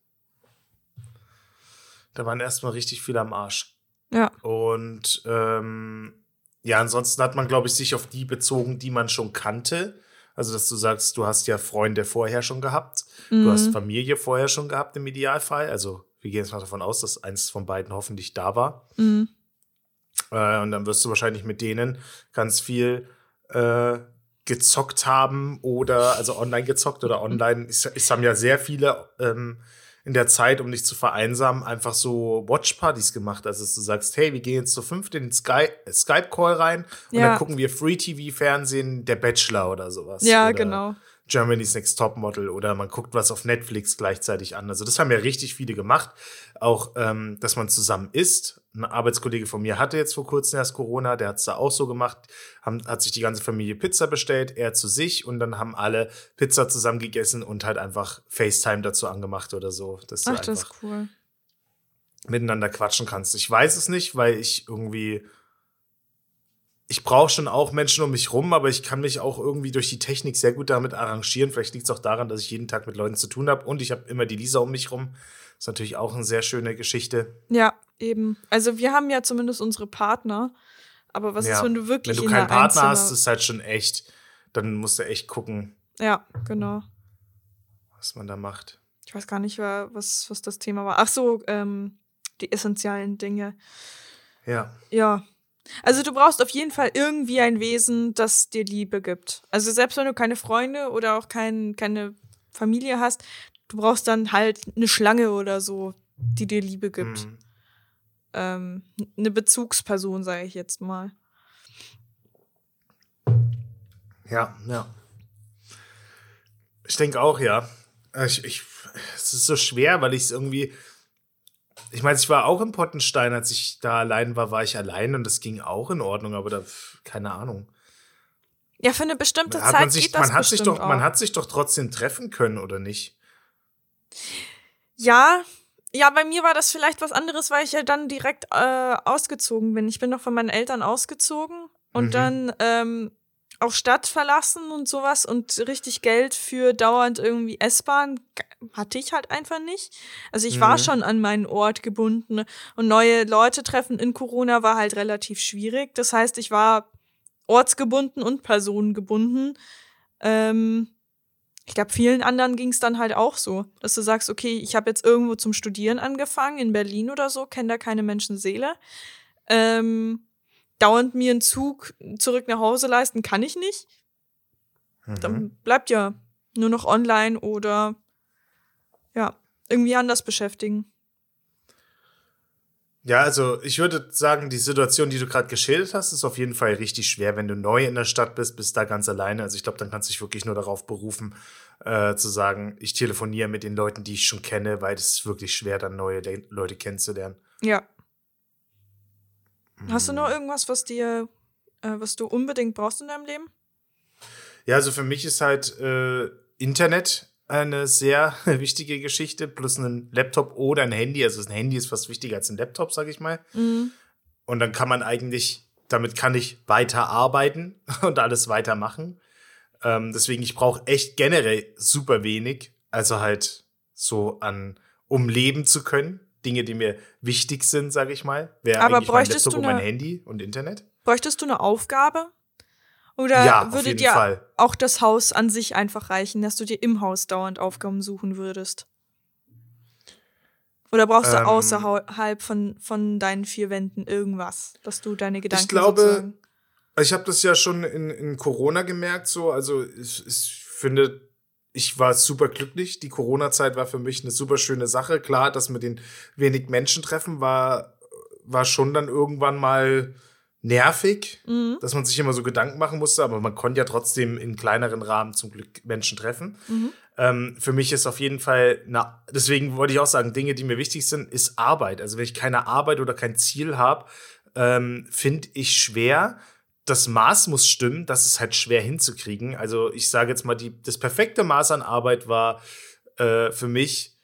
Da waren erstmal richtig viele am Arsch. Ja. Und ähm, ja, ansonsten hat man, glaube ich, sich auf die bezogen, die man schon kannte. Also, dass du sagst, du hast ja Freunde vorher schon gehabt. Mhm. Du hast Familie vorher schon gehabt im Idealfall. Also, wir gehen jetzt mal davon aus, dass eins von beiden hoffentlich da war. Mhm. Äh, und dann wirst du wahrscheinlich mit denen ganz viel äh, gezockt haben oder, also online gezockt oder online. Es, es haben ja sehr viele ähm, in der Zeit, um dich zu vereinsamen, einfach so Watchpartys gemacht. Also, dass du sagst, hey, wir gehen jetzt zu fünft in den Sky- Skype-Call rein und Ja. dann gucken wir Free-T V-Fernsehen, Der Bachelor oder sowas. Ja, oder genau. Germany's Next Topmodel oder man guckt was auf Netflix gleichzeitig an. Also das haben ja richtig viele gemacht. Auch, ähm, dass man zusammen isst. Ein Arbeitskollege von mir hatte jetzt vor kurzem erst Corona, der hat es da auch so gemacht, haben, hat sich die ganze Familie Pizza bestellt, er zu sich und dann haben alle Pizza zusammen gegessen und halt einfach FaceTime dazu angemacht oder so. Dass du Ach, das einfach ist cool. miteinander quatschen kannst. Ich weiß es nicht, weil ich irgendwie ich brauche schon auch Menschen um mich rum, aber ich kann mich auch irgendwie durch die Technik sehr gut damit arrangieren. Vielleicht liegt es auch daran, dass ich jeden Tag mit Leuten zu tun habe und ich habe immer die Lisa um mich rum. Das ist natürlich auch eine sehr schöne Geschichte. Ja, eben. Also wir haben ja zumindest unsere Partner, aber was Ja. ist, wenn du wirklich Wenn du in keinen der Partner Einzimmer- hast, ist halt schon echt, dann musst du echt gucken, Ja, genau. was man da macht. Ich weiß gar nicht, wa- was, was das Thema war. Ach so, ähm, die essentiellen Dinge. Ja. Ja. Also du brauchst auf jeden Fall irgendwie ein Wesen, das dir Liebe gibt. Also selbst wenn du keine Freunde oder auch kein, keine Familie hast, du brauchst dann halt eine Schlange oder so, die dir Liebe gibt. Mhm. Ähm, eine Bezugsperson, sage ich jetzt mal. Ja, ja. Ich denke auch, ja. Ich, ich, es ist so schwer, weil ich es irgendwie. Ich meine, ich war auch in Pottenstein, als ich da allein war, war ich allein und das ging auch in Ordnung, aber da, keine Ahnung. Ja, für eine bestimmte Hat Zeit man sich, geht das man hat sich bestimmt doch, auch. man hat sich doch trotzdem treffen können, oder nicht? Ja, ja, bei mir war das vielleicht was anderes, weil ich ja dann direkt äh, ausgezogen bin. Ich bin noch von meinen Eltern ausgezogen und Mhm. dann ähm, auch Stadt verlassen und sowas und richtig Geld für dauernd irgendwie S-Bahn g- hatte ich halt einfach nicht. Also ich war Mhm. schon an meinen Ort gebunden und neue Leute treffen in Corona war halt relativ schwierig. Das heißt, ich war ortsgebunden und personengebunden. Ähm, ich glaube, vielen anderen ging es dann halt auch so, dass du sagst, okay, ich habe jetzt irgendwo zum Studieren angefangen, in Berlin oder so, kenne da keine Menschenseele. Ähm, dauernd mir einen Zug zurück nach Hause leisten kann ich nicht. Mhm. Dann bleibt ja nur noch online oder ja, irgendwie anders beschäftigen. Ja, also ich würde sagen, die Situation, die du gerade geschildert hast, ist auf jeden Fall richtig schwer, wenn du neu in der Stadt bist, bist da ganz alleine. Also ich glaube, dann kannst du dich wirklich nur darauf berufen, äh, zu sagen, ich telefoniere mit den Leuten, die ich schon kenne, weil es ist wirklich schwer, dann neue Le- Leute kennenzulernen. Ja. Hast du noch irgendwas, was dir, äh, was du unbedingt brauchst in deinem Leben? Ja, also für mich ist halt äh, Internet eine sehr wichtige Geschichte, plus ein Laptop oder ein Handy. Also ein Handy ist fast wichtiger als ein Laptop, sage ich mal. Mhm. Und dann kann man eigentlich, damit kann ich weiter arbeiten und alles weitermachen. Ähm, deswegen, ich brauche echt generell super wenig. Also halt so an, um leben zu können. Dinge, die mir wichtig sind, sage ich mal. Wäre Aber eigentlich mein bräuchtest Laptop du und mein eine- Handy und Internet. Bräuchtest du eine Aufgabe? Oder Ja, auf würde jeden dir Fall. auch das Haus an sich einfach reichen, dass du dir im Haus dauernd Aufgaben suchen würdest? Oder brauchst du Ähm, außerhalb von, von deinen vier Wänden irgendwas, dass du deine Gedanken Ich glaube, sozusagen... ich habe das ja schon in, in Corona gemerkt, so. Also ich, ich finde, ich war super glücklich. Die Corona-Zeit war für mich eine super schöne Sache. Klar, das mit den wenig Menschen treffen war, war schon dann irgendwann mal nervig, Mhm. dass man sich immer so Gedanken machen musste, aber man konnte ja trotzdem in kleineren Rahmen zum Glück Menschen treffen. Mhm. Ähm, für mich ist auf jeden Fall, na, deswegen wollte ich auch sagen, Dinge, die mir wichtig sind, ist Arbeit. Also wenn ich keine Arbeit oder kein Ziel habe, ähm, finde ich schwer. Das Maß muss stimmen, das ist halt schwer hinzukriegen. Also ich sage jetzt mal, die, das perfekte Maß an Arbeit war äh, für mich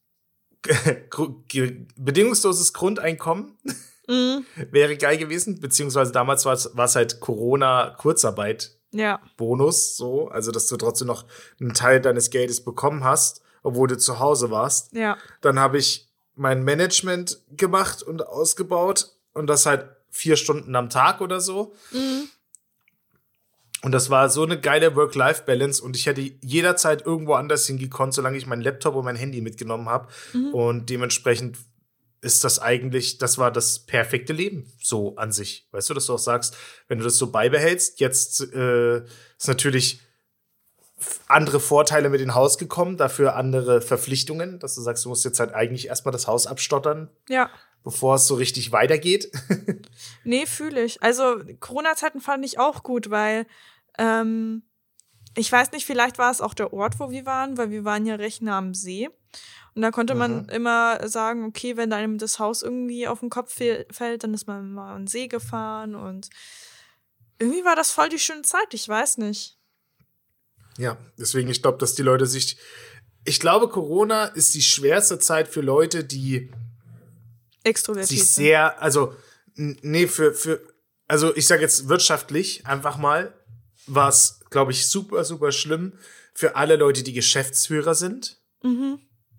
bedingungsloses Grundeinkommen. Mhm. Wäre geil gewesen, beziehungsweise damals war es halt Corona-Kurzarbeit-Bonus, Ja, so, also dass du trotzdem noch einen Teil deines Geldes bekommen hast, obwohl du zu Hause warst. ja. Dann habe ich mein Management gemacht und ausgebaut und das halt vier Stunden am Tag oder so. Mhm. Und das war so eine geile Work-Life-Balance und ich hätte jederzeit irgendwo anders hingekonnt, solange ich meinen Laptop und mein Handy mitgenommen habe. Mhm. Und dementsprechend ist das eigentlich, das war das perfekte Leben so an sich. Weißt du, dass du auch sagst, wenn du das so beibehältst, jetzt äh, ist natürlich andere Vorteile mit dem Haus gekommen, dafür andere Verpflichtungen, dass du sagst, du musst jetzt halt eigentlich erstmal das Haus abstottern, Ja. bevor es so richtig weitergeht. Nee, fühle ich. Also Corona-Zeiten fand ich auch gut, weil ähm, ich weiß nicht, vielleicht war es auch der Ort, wo wir waren, weil wir waren ja recht nah am See. Und da konnte man Mhm. immer sagen, okay, wenn einem das Haus irgendwie auf den Kopf fe- fällt, dann ist man mal an den See gefahren. Und irgendwie war das voll die schöne Zeit, ich weiß nicht. Ja, deswegen, ich glaube, dass die Leute sich. Ich glaube, Corona ist die schwerste Zeit für Leute, die Extrovertiert sich sind. sehr, also, n- nee, für, für, also ich sage jetzt wirtschaftlich einfach mal, war es, glaube ich, super, super schlimm für alle Leute, die Geschäftsführer sind. Mhm.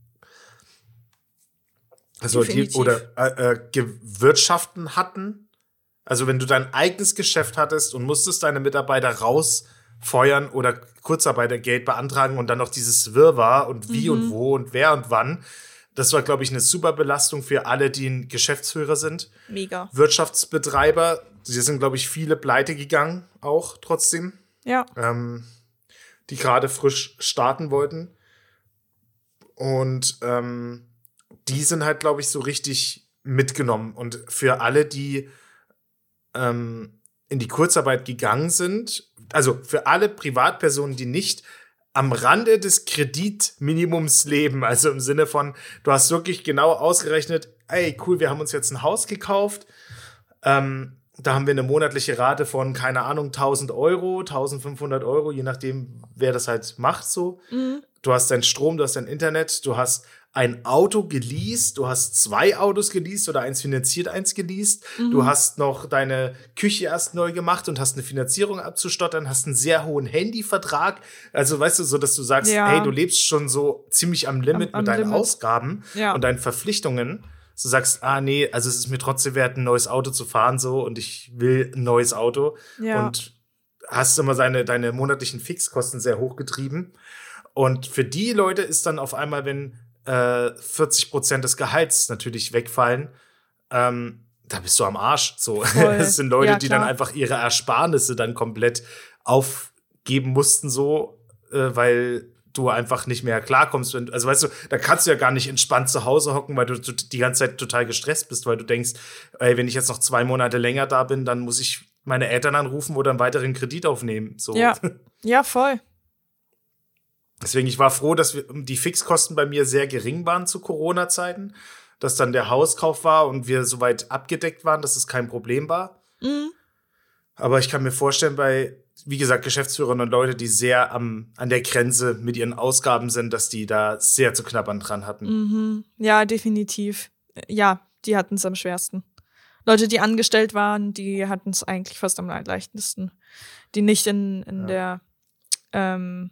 Also die Definitiv. oder äh, äh, gewirtschaften hatten. Also wenn du dein eigenes Geschäft hattest und musstest deine Mitarbeiter rausfeuern oder Kurzarbeitergeld beantragen und dann noch dieses Wirrwarr und wie und wo und wer und wann. Das war, glaube ich, eine super Belastung für alle, die ein Geschäftsführer sind. Mega. Wirtschaftsbetreiber, die sind, glaube ich, viele pleite gegangen, auch trotzdem, Ja. ähm, die gerade frisch starten wollten. Und ähm, die sind halt, glaube ich, so richtig mitgenommen. Und für alle, die ähm, in die Kurzarbeit gegangen sind, also für alle Privatpersonen, die nicht am Rande des Kreditminimums leben, also im Sinne von, du hast wirklich genau ausgerechnet, ey, cool, wir haben uns jetzt ein Haus gekauft, ähm, da haben wir eine monatliche Rate von, keine Ahnung, tausend Euro, eintausendfünfhundert Euro, je nachdem, wer das halt macht so. Mhm. Du hast deinen Strom, du hast dein Internet, du hast ein Auto geleast, du hast zwei Autos geleast oder eins finanziert, eins geleast. Mhm. Du hast noch deine Küche erst neu gemacht und hast eine Finanzierung abzustottern, hast einen sehr hohen Handyvertrag. Also weißt du, so dass du sagst, Ja. hey, du lebst schon so ziemlich am Limit Am- am mit deinen Limit. Ausgaben Ja. und deinen Verpflichtungen. Du sagst, ah nee, also es ist mir trotzdem wert, ein neues Auto zu fahren so und ich will ein neues Auto. Ja. Und hast immer seine, deine monatlichen Fixkosten sehr hochgetrieben. Und für die Leute ist dann auf einmal, wenn äh, vierzig Prozent des Gehalts natürlich wegfallen, ähm, da bist du am Arsch. So. Voll. Es sind Leute, Ja, die dann klar. einfach ihre Ersparnisse dann komplett aufgeben mussten, so, äh, weil du einfach nicht mehr klarkommst. Wenn, also weißt du, da kannst du ja gar nicht entspannt zu Hause hocken, weil du t- die ganze Zeit total gestresst bist, weil du denkst, ey, wenn ich jetzt noch zwei Monate länger da bin, dann muss ich meine Eltern anrufen oder einen weiteren Kredit aufnehmen. So. Ja. Ja, voll. Deswegen, ich war froh, dass wir, die Fixkosten bei mir sehr gering waren zu Corona-Zeiten, dass dann der Hauskauf war und wir soweit abgedeckt waren, dass es kein Problem war. Mhm. Aber ich kann mir vorstellen, bei, wie gesagt, Geschäftsführern und Leute, die sehr am, an der Grenze mit ihren Ausgaben sind, dass die da sehr zu knabbern dran hatten. Mhm. Ja, definitiv. Ja, die hatten es am schwersten. Leute, die angestellt waren, die hatten es eigentlich fast am leichtesten. Die nicht in, in Ja. der ähm,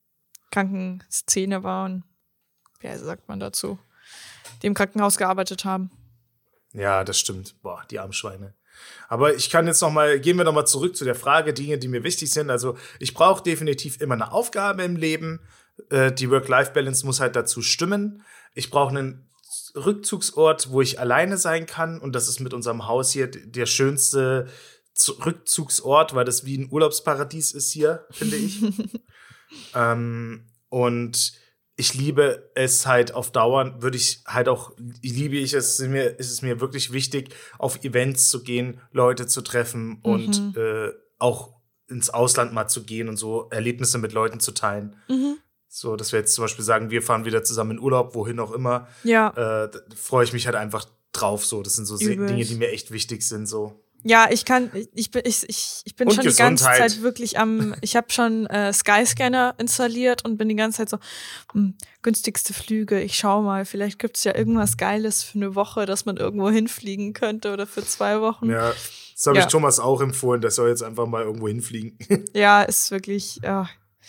Krankenszene waren. Wie sagt man dazu? Die im Krankenhaus gearbeitet haben. Ja, das stimmt. Boah, die Armschweine. Aber ich kann jetzt noch mal, gehen wir noch mal zurück zu der Frage, Dinge, die mir wichtig sind. Also ich brauche definitiv immer eine Aufgabe im Leben. Äh, die Work-Life-Balance muss halt dazu stimmen. Ich brauche einen Rückzugsort, wo ich alleine sein kann. Und das ist mit unserem Haus hier d- der schönste Z- Rückzugsort, weil das wie ein Urlaubsparadies ist hier, finde ich. ähm, und ich liebe es halt auf Dauer, würde ich halt auch, liebe ich es, ist mir, ist es mir wirklich wichtig, auf Events zu gehen, Leute zu treffen und äh, auch ins Ausland mal zu gehen und so Erlebnisse mit Leuten zu teilen. Mhm. So, dass wir jetzt zum Beispiel sagen, wir fahren wieder zusammen in Urlaub, wohin auch immer. Ja. Äh, da freue ich mich halt einfach drauf. So, das sind so Se- Übelst. Dinge, die mir echt wichtig sind. So. Ja, ich kann, ich bin, ich, ich, ich bin Und schon die ganze Gesundheit. Zeit wirklich am, ich habe schon äh, Skyscanner installiert und bin die ganze Zeit so, hm, günstigste Flüge, ich schau mal, vielleicht gibt's ja irgendwas Geiles für eine Woche, dass man irgendwo hinfliegen könnte oder für zwei Wochen. Ja, Ja, das habe Ja. ich Thomas auch empfohlen, der soll jetzt einfach mal irgendwo hinfliegen. ist wirklich, ja.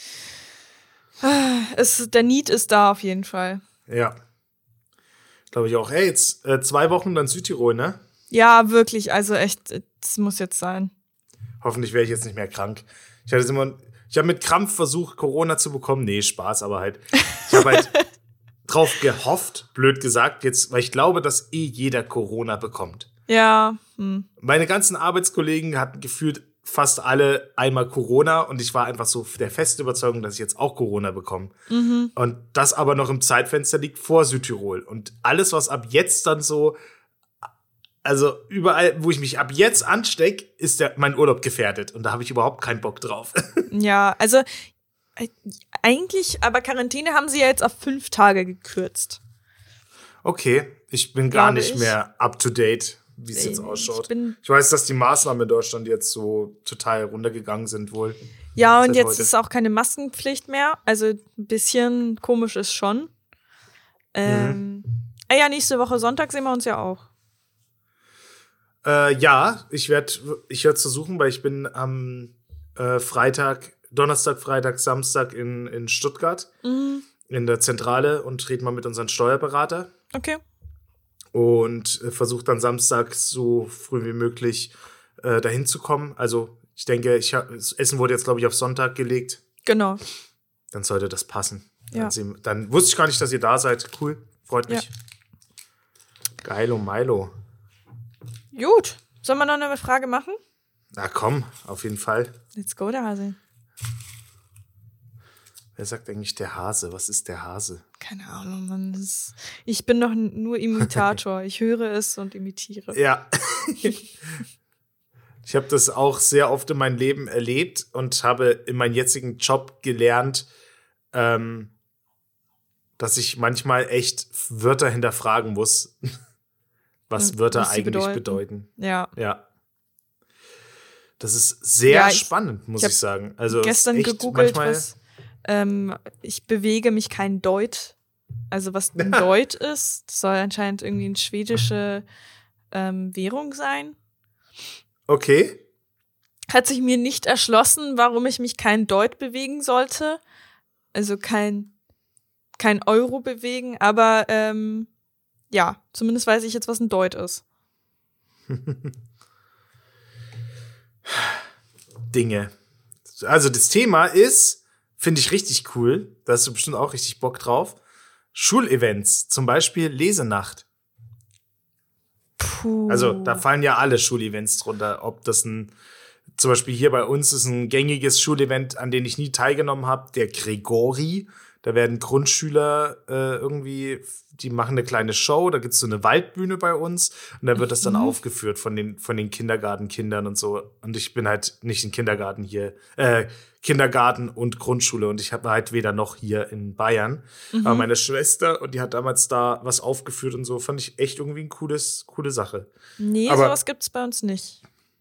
Es, der Need ist da auf jeden Fall. Ja. Glaube ich auch. Hey, jetzt äh, zwei Wochen dann Südtirol, ne? Ja, wirklich, also echt, das muss jetzt sein. Hoffentlich werde ich jetzt nicht mehr krank. Ich hatte immer, ich habe mit Krampf versucht, Corona zu bekommen. Nee, Spaß, aber halt. Ich habe halt drauf gehofft, blöd gesagt, jetzt, weil ich glaube, dass eh jeder Corona bekommt. Ja. Hm. Meine ganzen Arbeitskollegen hatten gefühlt fast alle einmal Corona und ich war einfach so der festen Überzeugung, dass ich jetzt auch Corona bekomme. Mhm. Und das aber noch im Zeitfenster liegt vor Südtirol. Und alles, was ab jetzt dann so, also überall, wo ich mich ab jetzt anstecke, ist der, mein Urlaub gefährdet. Und da habe ich überhaupt keinen Bock drauf. Ja, also äh, eigentlich, aber Quarantäne haben sie ja jetzt auf fünf Tage gekürzt. Okay, ich bin gar Glaube nicht ich. mehr up to date, wie es jetzt Ich ausschaut. bin- Ich weiß, dass die Maßnahmen in Deutschland jetzt so total runtergegangen sind wohl. Ja, und Seit jetzt heute. ist auch keine Maskenpflicht mehr. Also ein bisschen komisch ist schon. Ähm, Mhm. ah ja, nächste Woche Sonntag sehen wir uns ja auch. Äh, ja, ich werde ich werde es versuchen, weil ich bin am äh, Freitag, Donnerstag, Freitag, Samstag in, in Stuttgart Mhm. in der Zentrale und rede mal mit unserem Steuerberater Okay. und äh, versuche dann Samstag so früh wie möglich äh, dahin zu kommen. Also ich denke, ich hab, das Essen wurde jetzt, glaube ich, auf Sonntag gelegt. Genau. Dann sollte das passen. Ja. Dann, sehen, dann wusste ich gar nicht, dass ihr da seid. Cool, freut mich. Ja. Geilo Milo. Gut. Sollen wir noch eine Frage machen? Na komm, auf jeden Fall. Let's go, der Hase. Wer sagt eigentlich der Hase? Was ist der Hase? Keine Ahnung, Mann. Das ist, ich bin doch n- nur Imitator. Ich höre es und imitiere. Ja. Ich habe das auch sehr oft in meinem Leben erlebt und habe in meinem jetzigen Job gelernt, ähm, dass ich manchmal echt Wörter hinterfragen muss, was Und Wörter was sie eigentlich bedeuten. bedeuten. Ja. Ja. Das ist sehr Ja, ich- spannend, muss ich hab ich sagen. Also es ist Gestern echt gegoogelt, manchmal, was ähm, ich bewege mich kein Deut. Also was ein Deut ist, das soll anscheinend irgendwie eine schwedische ähm, Währung sein. Okay. Hat sich mir nicht erschlossen, warum ich mich kein Deut bewegen sollte. Also kein, kein Euro bewegen, aber ähm, ja, zumindest weiß ich jetzt, was ein Deut ist. Dinge. Also das Thema ist, finde ich richtig cool, da hast du bestimmt auch richtig Bock drauf, Schulevents, zum Beispiel Lesenacht. Puh. Also da fallen ja alle Schulevents drunter, ob das ein, zum Beispiel hier bei uns ist ein gängiges Schulevent, an dem ich nie teilgenommen habe, der Gregori. Da werden Grundschüler äh, irgendwie, die machen eine kleine Show, da gibt's so eine Waldbühne bei uns und da wird das dann Mhm. aufgeführt von den, von den Kindergartenkindern und so. Und ich bin halt nicht in Kindergarten hier, äh, Kindergarten und Grundschule und ich habe halt weder noch hier in Bayern. Mhm. Aber meine Schwester, und die hat damals da was aufgeführt und so, fand ich echt irgendwie ein cooles, coole Sache. Nee, aber- sowas gibt's bei uns nicht.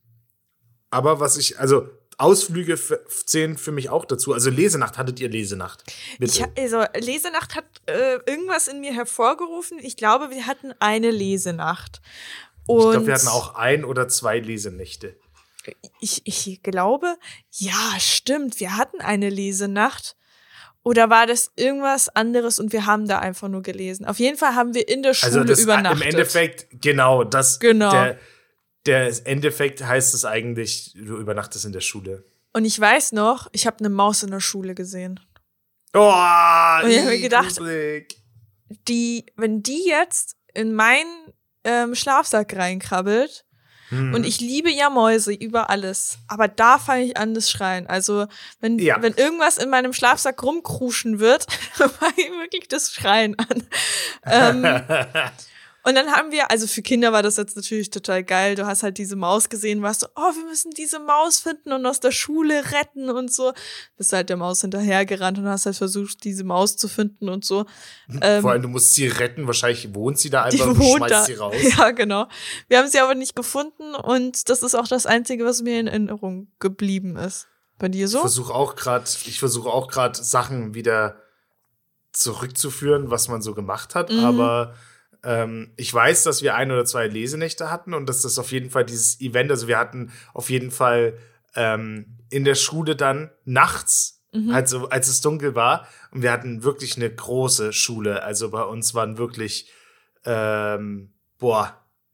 Aber was ich, also Ausflüge f- zählen für mich auch dazu. Also Lesenacht, hattet ihr Lesenacht? Bitte. Ich, ha- also, Lesenacht hat äh, irgendwas in mir hervorgerufen. Ich glaube, wir hatten eine Lesenacht. Und Ich glaube, wir hatten auch ein oder zwei Lesenächte. Ich, ich glaube, ja, stimmt. Wir hatten eine Lesenacht. Oder war das irgendwas anderes und wir haben da einfach nur gelesen? Auf jeden Fall haben wir in der Schule Also das übernachtet. im Endeffekt, genau, das Genau. der, der Endeffekt heißt es eigentlich, du übernachtest in der Schule. Und ich weiß noch, ich habe eine Maus in der Schule gesehen. Oh, Und ich hab mir ih, gedacht- gruselig. Die, wenn die jetzt in meinen ähm, Schlafsack reinkrabbelt, Hm. und ich liebe ja Mäuse über alles, aber da fange ich an das Schreien. Also wenn, Ja. wenn irgendwas in meinem Schlafsack rumkruschen wird, fange ich wirklich das Schreien an. ähm, Und dann haben wir, also für Kinder war das jetzt natürlich total geil. Du hast halt diese Maus gesehen, warst so, oh, wir müssen diese Maus finden und aus der Schule retten und so. Bist halt der Maus hinterhergerannt und hast halt versucht, diese Maus zu finden und so. Ähm, Vor allem, du musst sie retten, wahrscheinlich wohnt sie da die einfach und du wohnt schmeißt da. sie raus. Ja, genau. Wir haben sie aber nicht gefunden und das ist auch das Einzige, was mir in Erinnerung geblieben ist. Bei dir Ich so? versuche auch gerade, ich versuche auch gerade Sachen wieder zurückzuführen, was man so gemacht hat, Mhm. aber ähm, ich weiß, dass wir ein oder zwei Lesenächte hatten und dass das auf jeden Fall dieses Event, also wir hatten auf jeden Fall ähm, in der Schule dann nachts, Mhm. also als es dunkel war, und wir hatten wirklich eine große Schule, also bei uns waren wirklich, ähm, boah, ja,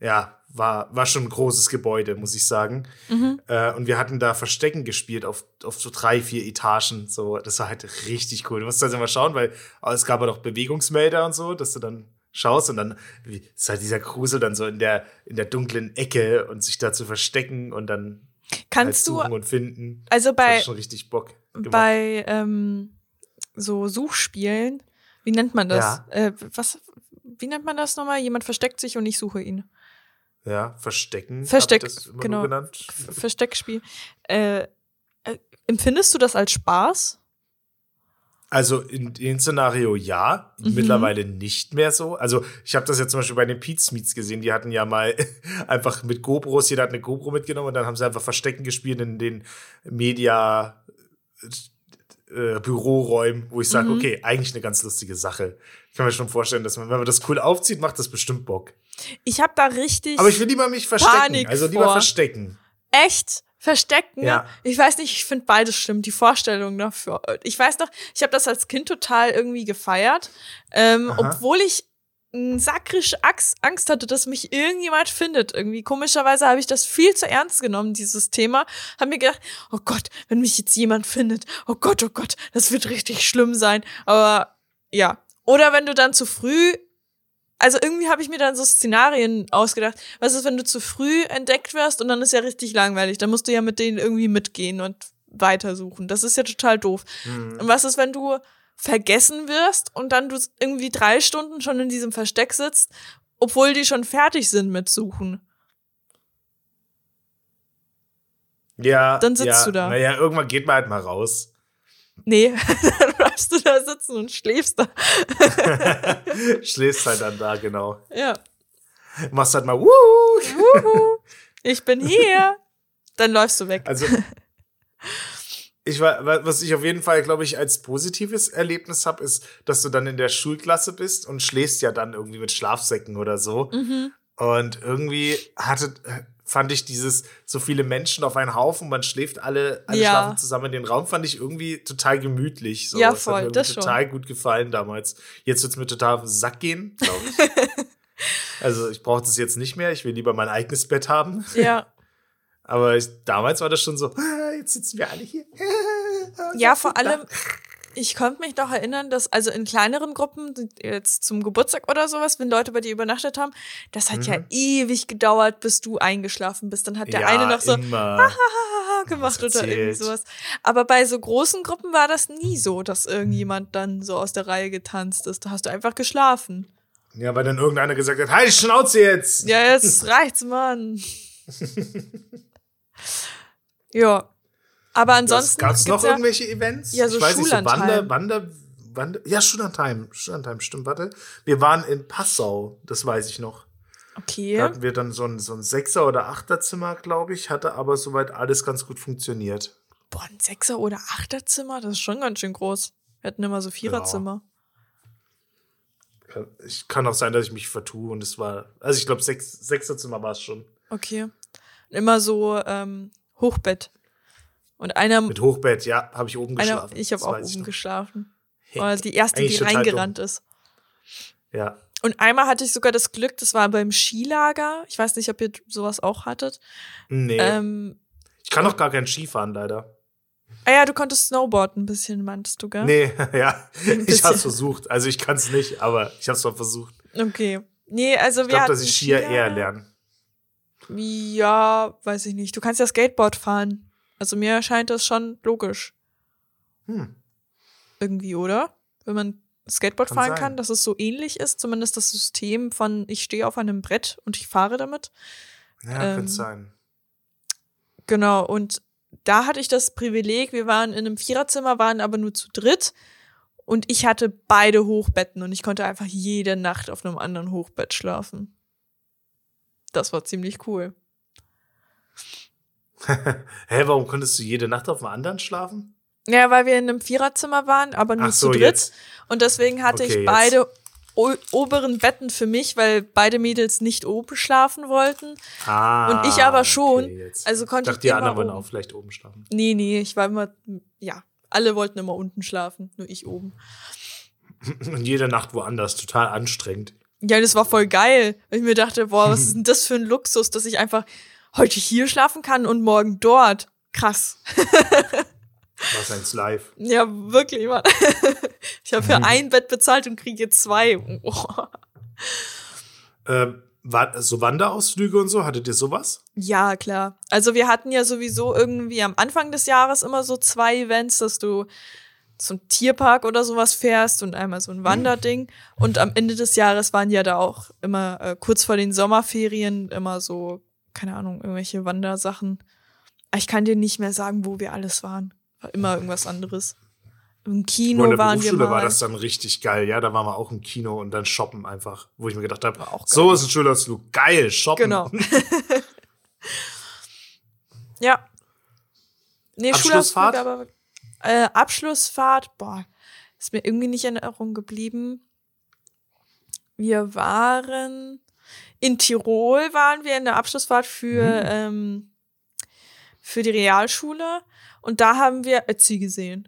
war, war schon ein großes Gebäude, muss ich sagen. Mhm. Äh, und wir hatten da Verstecken gespielt auf, auf so drei, vier Etagen. So, das war halt richtig cool. Du musst also mal schauen, weil es gab ja noch Bewegungsmelder und so, dass du dann schaust und dann wie, ist halt dieser Grusel dann so in der, in der dunklen Ecke und sich da zu verstecken und dann Kannst halt suchen du, und finden. also Das bei, hat schon richtig Bock gemacht. bei ähm, so Suchspielen, wie nennt man das? Ja. Äh, was, wie nennt man das nochmal? Jemand versteckt sich und ich suche ihn. Ja, Verstecken. Versteck, hab ich das immer genau. nur genannt. Ver- Versteckspiel. Äh, äh, empfindest du das als Spaß? Also in dem Szenario ja, Mhm. mittlerweile nicht mehr so. Also ich habe das ja zum Beispiel bei den Pete's Meets gesehen, die hatten ja mal einfach mit GoPros, jeder hat eine GoPro mitgenommen und dann haben sie einfach Verstecken gespielt in den Media äh, Büroräumen, wo ich sage, Mhm. okay, eigentlich eine ganz lustige Sache. Ich kann mir schon vorstellen, dass man, wenn man das cool aufzieht, macht das bestimmt Bock. Ich habe da richtig Aber ich will lieber mich verstecken, Panik also lieber vor. verstecken. echt verstecken. Ja. Ich weiß nicht, ich finde beides stimmt, die Vorstellung dafür. Ich weiß noch, ich habe das als Kind total irgendwie gefeiert, ähm, Aha. obwohl ich mh, sakrisch Ax- Angst hatte, dass mich irgendjemand findet. Irgendwie komischerweise habe ich das viel zu ernst genommen, dieses Thema. Habe mir gedacht, oh Gott, wenn mich jetzt jemand findet, oh Gott, oh Gott, das wird richtig schlimm sein. Aber ja. Oder wenn du dann zu früh, also irgendwie habe ich mir dann so Szenarien ausgedacht. Was ist, wenn du zu früh entdeckt wirst und dann ist ja richtig langweilig. Dann musst du ja mit denen irgendwie mitgehen und weitersuchen. Das ist ja total doof. Mhm. Und was ist, wenn du vergessen wirst und dann du irgendwie drei Stunden schon in diesem Versteck sitzt, obwohl die schon fertig sind mit Suchen? Ja, Dann sitzt ja, du da. Naja, irgendwann geht man halt mal raus. Nee, dann bleibst du da sitzen und schläfst da. Schläfst halt dann da, genau. Ja. Machst halt mal, wuhu. Wuhu, ich bin hier. Dann läufst du weg. Also, ich war, was ich auf jeden Fall, glaube ich, als positives Erlebnis habe, ist, dass du dann in der Schulklasse bist und schläfst ja dann irgendwie mit Schlafsäcken oder so. Mhm. Und irgendwie hatte, fand ich dieses, so viele Menschen auf einen Haufen, man schläft alle, alle Ja. schlafen zusammen in den Raum, fand ich irgendwie total gemütlich. So. Ja, Das voll, hat mir das irgendwie total gut gefallen damals. Jetzt wird's mir total auf den Sack gehen, glaube ich. Also ich brauche das jetzt nicht mehr, ich will lieber mein eigenes Bett haben. Ja. Aber ich, damals war das schon so, ah, jetzt sitzen wir alle hier. Ja, vor allem, ich konnte mich doch erinnern, dass also in kleineren Gruppen, jetzt zum Geburtstag oder sowas, wenn Leute bei dir übernachtet haben, das hat Mhm. ja ewig gedauert, bis du eingeschlafen bist. Dann hat der ja, eine noch so immer. hahaha gemacht Was oder irgendwie erzählt. sowas. Aber bei so großen Gruppen war das nie so, dass irgendjemand dann so aus der Reihe getanzt ist. Da hast du einfach geschlafen. Ja, weil dann irgendeiner gesagt hat, halt die Schnauze jetzt. Ja, jetzt reicht's, Mann. Ja. Aber ansonsten Gab es noch gibt's ja, irgendwelche Events? Ja, so ich weiß nicht, so Schullandheim. Wander, Wander, Wander, ja, Schullandheim, Schullandheim, stimmt, warte. Wir waren in Passau, das weiß ich noch. Da Okay. hatten wir dann so ein, so ein Sechser- oder Achterzimmer, glaube ich, hatte aber soweit alles ganz gut funktioniert. Boah, ein Sechser- oder Achterzimmer, das ist schon ganz schön groß. Wir hatten immer so Viererzimmer. Ich kann auch sein, dass ich mich vertue und es war, also ich glaube, Sechs, Sechserzimmer war es schon. Okay. Immer so ähm, Hochbett. Und einer, Mit Hochbett, ja, habe ich oben einer geschlafen. ich habe das auch weiß ich oben noch. geschlafen. Hey, War die erste, eigentlich die total reingerannt ist. Ja. Und einmal hatte ich sogar das Glück, das war beim Skilager. Ich weiß nicht, ob ihr sowas auch hattet. Nee. Ähm, ich kann auch gar kein Skifahren, leider. ah ja, du konntest Snowboarden ein bisschen, meintest du, gell? Nee, ja. Ich bisschen. habe es versucht. Also ich kann es nicht, aber ich habe es mal versucht. Okay. Nee, also Ich wir glaube, hatten dass ich Skier Skilager. eher lerne. Ja, weiß ich nicht. Du kannst ja Skateboard fahren. Also mir erscheint das schon logisch. Hm. Irgendwie, oder? Wenn man Skateboard Kann fahren sein. kann, dass es so ähnlich ist. Zumindest das System von, ich stehe auf einem Brett und ich fahre damit. Ja, Ähm, könnte sein. Genau, und da hatte ich das Privileg, wir waren in einem Viererzimmer, waren aber nur zu dritt. Und ich hatte beide Hochbetten und ich konnte einfach jede Nacht auf einem anderen Hochbett schlafen. Das war ziemlich cool. Hä, warum konntest du jede Nacht auf dem anderen schlafen? Ja, weil wir in einem Viererzimmer waren, aber nur Ach so, zu dritt. jetzt. Und deswegen hatte Okay, ich jetzt. beide o- oberen Betten für mich, weil beide Mädels nicht oben schlafen wollten. Ah, Und ich aber schon. okay, jetzt. Also konnte ich dachte, ich die immer anderen wollen oben. auch vielleicht oben schlafen. Nee, nee, ich war immer, ja, alle wollten immer unten schlafen, nur ich oben. Und jede Nacht woanders, total anstrengend. Ja, das war voll geil. Weil ich mir dachte, boah, was ist denn das für ein Luxus, dass ich einfach heute hier schlafen kann und morgen dort. Krass. Was eins live. Ja, wirklich, Mann. Ich habe für ein Bett bezahlt und kriege jetzt zwei. Oh. Ähm, war, so Wanderausflüge und so, hattet ihr sowas? Ja, klar. Also wir hatten ja sowieso irgendwie am Anfang des Jahres immer so zwei Events, dass du zum Tierpark oder sowas fährst und einmal so ein Wanderding. Und am Ende des Jahres waren ja da auch immer äh, kurz vor den Sommerferien immer so, keine Ahnung, irgendwelche Wandersachen. Ich kann dir nicht mehr sagen, wo wir alles waren. War immer irgendwas anderes. Im Kino in der waren wir Berufsschule mal. war das dann richtig geil. Ja, da waren wir auch im Kino und dann shoppen einfach. Wo ich mir gedacht habe, auch so ist ein Schulausflug. Geil, shoppen. Genau. Ja. Nee, Abschlussfahrt? Schulausflug, aber äh, Abschlussfahrt, boah, ist mir irgendwie nicht in Erinnerung geblieben. Wir waren in Tirol, waren wir in der Abschlussfahrt für, mhm. ähm, für die Realschule und da haben wir Ötzi gesehen.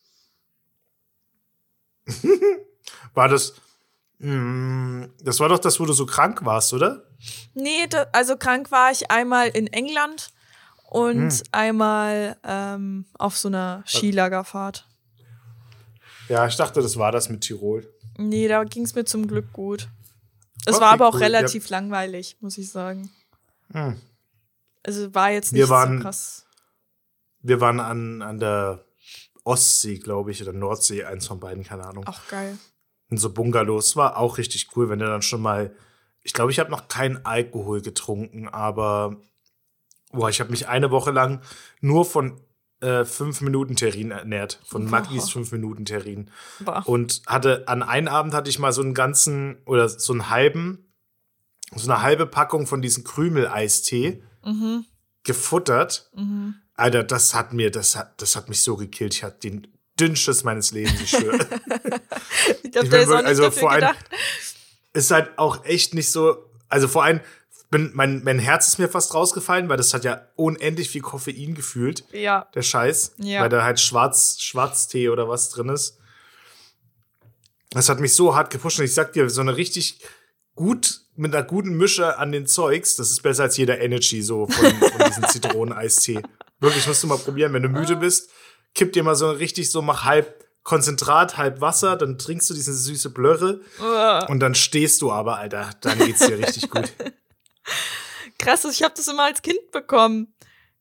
War das, mh, das war doch das, wo du so krank warst, oder? Nee, da, also krank war ich einmal in England und hm. einmal ähm, auf so einer Skilagerfahrt. Ja, ich dachte, das war das mit Tirol. Nee, da ging es mir zum Glück gut. Es okay, war aber auch cool. relativ ja. langweilig, muss ich sagen. Hm. Also war jetzt nicht wir waren, so krass. Wir waren an, an der Ostsee, glaube ich, oder Nordsee, eins von beiden, keine Ahnung. Auch geil. In so Bungalows, war auch richtig cool, wenn du dann schon mal, ich glaube, ich habe noch keinen Alkohol getrunken, aber boah, ich habe mich eine Woche lang nur von äh, fünf Minuten Terrinen ernährt, von Maggis fünf Minuten Terrinen. Und hatte, an einem Abend hatte ich mal so einen ganzen, oder so einen halben, so eine halbe Packung von diesem Krümel-Eistee mhm. gefuttert. Mhm. Alter, das hat mir, das hat, das hat mich so gekillt. Ich hatte den Dünnschiss meines Lebens, ich schwöre. ich glaube, der ist auch nicht also dafür vor gedacht. Ein, ist halt auch echt nicht so, also vor allem, bin, mein, mein Herz ist mir fast rausgefallen, weil das hat ja unendlich viel Koffein gefühlt. Ja. Der Scheiß. Ja. Weil da halt Schwarz, Schwarztee oder was drin ist. Das hat mich so hart gepusht. Und ich sag dir, so eine richtig gut, mit einer guten Mische an den Zeugs, das ist besser als jeder Energy, so von, von diesem Zitroneneistee. Wirklich, musst du mal probieren, wenn du müde bist, kipp dir mal so richtig so, mach halb Konzentrat, halb Wasser, dann trinkst du diese süße Blöre uh. und dann stehst du aber, Alter, dann geht's dir richtig gut. Krass, ich habe das immer als Kind bekommen.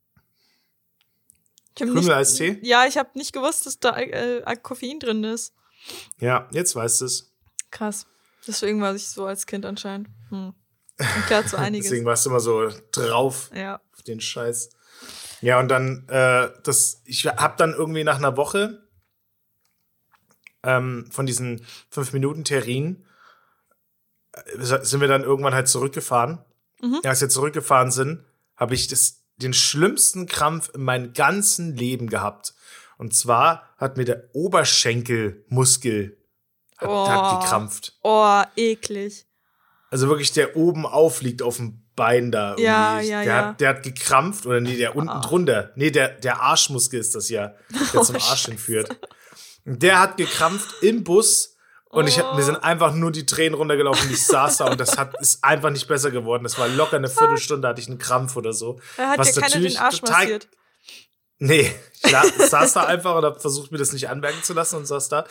Krümel-Eistee? Ja, ich habe nicht gewusst, dass da äh, Koffein drin ist. Ja, jetzt weißt du es. Krass. Deswegen war ich so als Kind anscheinend. Hm. Klar, so einiges. Deswegen warst du immer so drauf ja. auf den Scheiß. Ja, und dann, äh, das, ich hab dann irgendwie nach einer Woche ähm, von diesen fünf Minuten Terrinen äh, sind wir dann irgendwann halt zurückgefahren. Mhm. Ja, als wir zurückgefahren sind, habe ich das, den schlimmsten Krampf in meinem ganzen Leben gehabt. Und zwar hat mir der Oberschenkelmuskel hat, oh. hat gekrampft. Oh, eklig. Also wirklich, der oben aufliegt auf dem Bein da. Irgendwie. Ja, ja, der, ja. Hat, der hat gekrampft, oder nee, der unten oh. drunter. Nee, der, der Arschmuskel ist das ja, der oh, zum Arsch Scheiße. hinführt. Und der hat gekrampft im Bus und oh. ich hab, mir sind einfach nur die Tränen runtergelaufen. Ich saß da und das hat, ist einfach nicht besser geworden. Das war locker eine Viertelstunde, hatte ich einen Krampf oder so. Da hat was ja keiner den Arsch total, massiert. Nee, ich la- saß da einfach und hab versucht, mir das nicht anmerken zu lassen und saß da.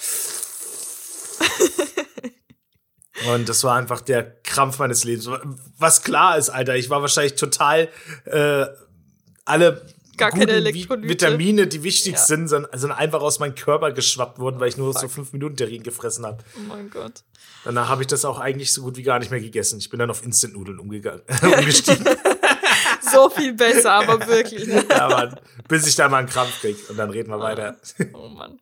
Und das war einfach der Krampf meines Lebens. Was klar ist, Alter, ich war wahrscheinlich total äh, alle Gar keine Elektrolyte. Vitamine, die wichtig ja. sind, sind, sind einfach aus meinem Körper geschwappt worden, weil ich nur Fuck. so fünf Minuten Terrinen gefressen habe. Oh mein Gott. Danach habe ich das auch eigentlich so gut wie gar nicht mehr gegessen. Ich bin dann auf Instant-Nudeln umgegangen, umgestiegen. So viel besser, aber wirklich. Ja, Mann, bis ich da mal einen Krampf krieg und dann reden wir oh. weiter. Oh Mann.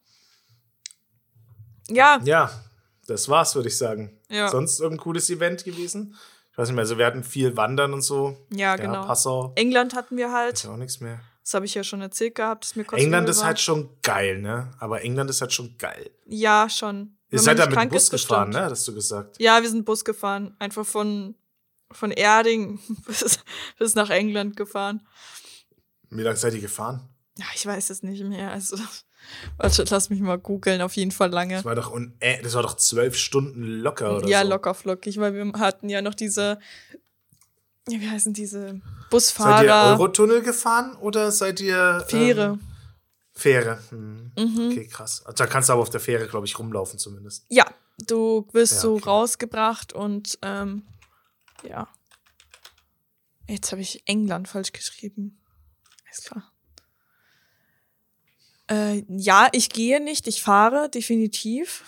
Ja. Ja, das war's, würde ich sagen. Ja. Sonst irgendein cooles Event gewesen? Ich weiß nicht mehr, also wir hatten viel Wandern und so. Ja, genau. Ja, Passau. England hatten wir halt. Ist ja auch nichts mehr. Das habe ich ja schon erzählt gehabt. Dass mir England ist halt schon geil, ne? Aber England ist halt schon geil. Ja, schon. Ihr seid da mit dem Bus gefahren, ne? Hast du gesagt. Ja, wir sind Bus gefahren. Einfach von, von Erding bis, bis nach England gefahren. Wie lange seid ihr gefahren? Ja, ich weiß es nicht mehr. Also, warte, lass mich mal googeln. Auf jeden Fall lange. Das war doch, un- äh, das war doch zwölf Stunden locker oder ja, so. locker flockig, weil wir hatten ja noch diese, ja, wie heißen diese Seid ihr Busfahrer. Eurotunnel gefahren oder seid ihr Fähre. Ähm, Fähre. Hm. Mhm. Okay, krass. Also, da kannst du aber auf der Fähre, glaube ich, rumlaufen zumindest. Ja, du wirst Ja, so okay. rausgebracht und ähm, ja. Jetzt habe ich England falsch geschrieben. Alles klar. Äh, ja, ich gehe nicht, ich fahre, definitiv.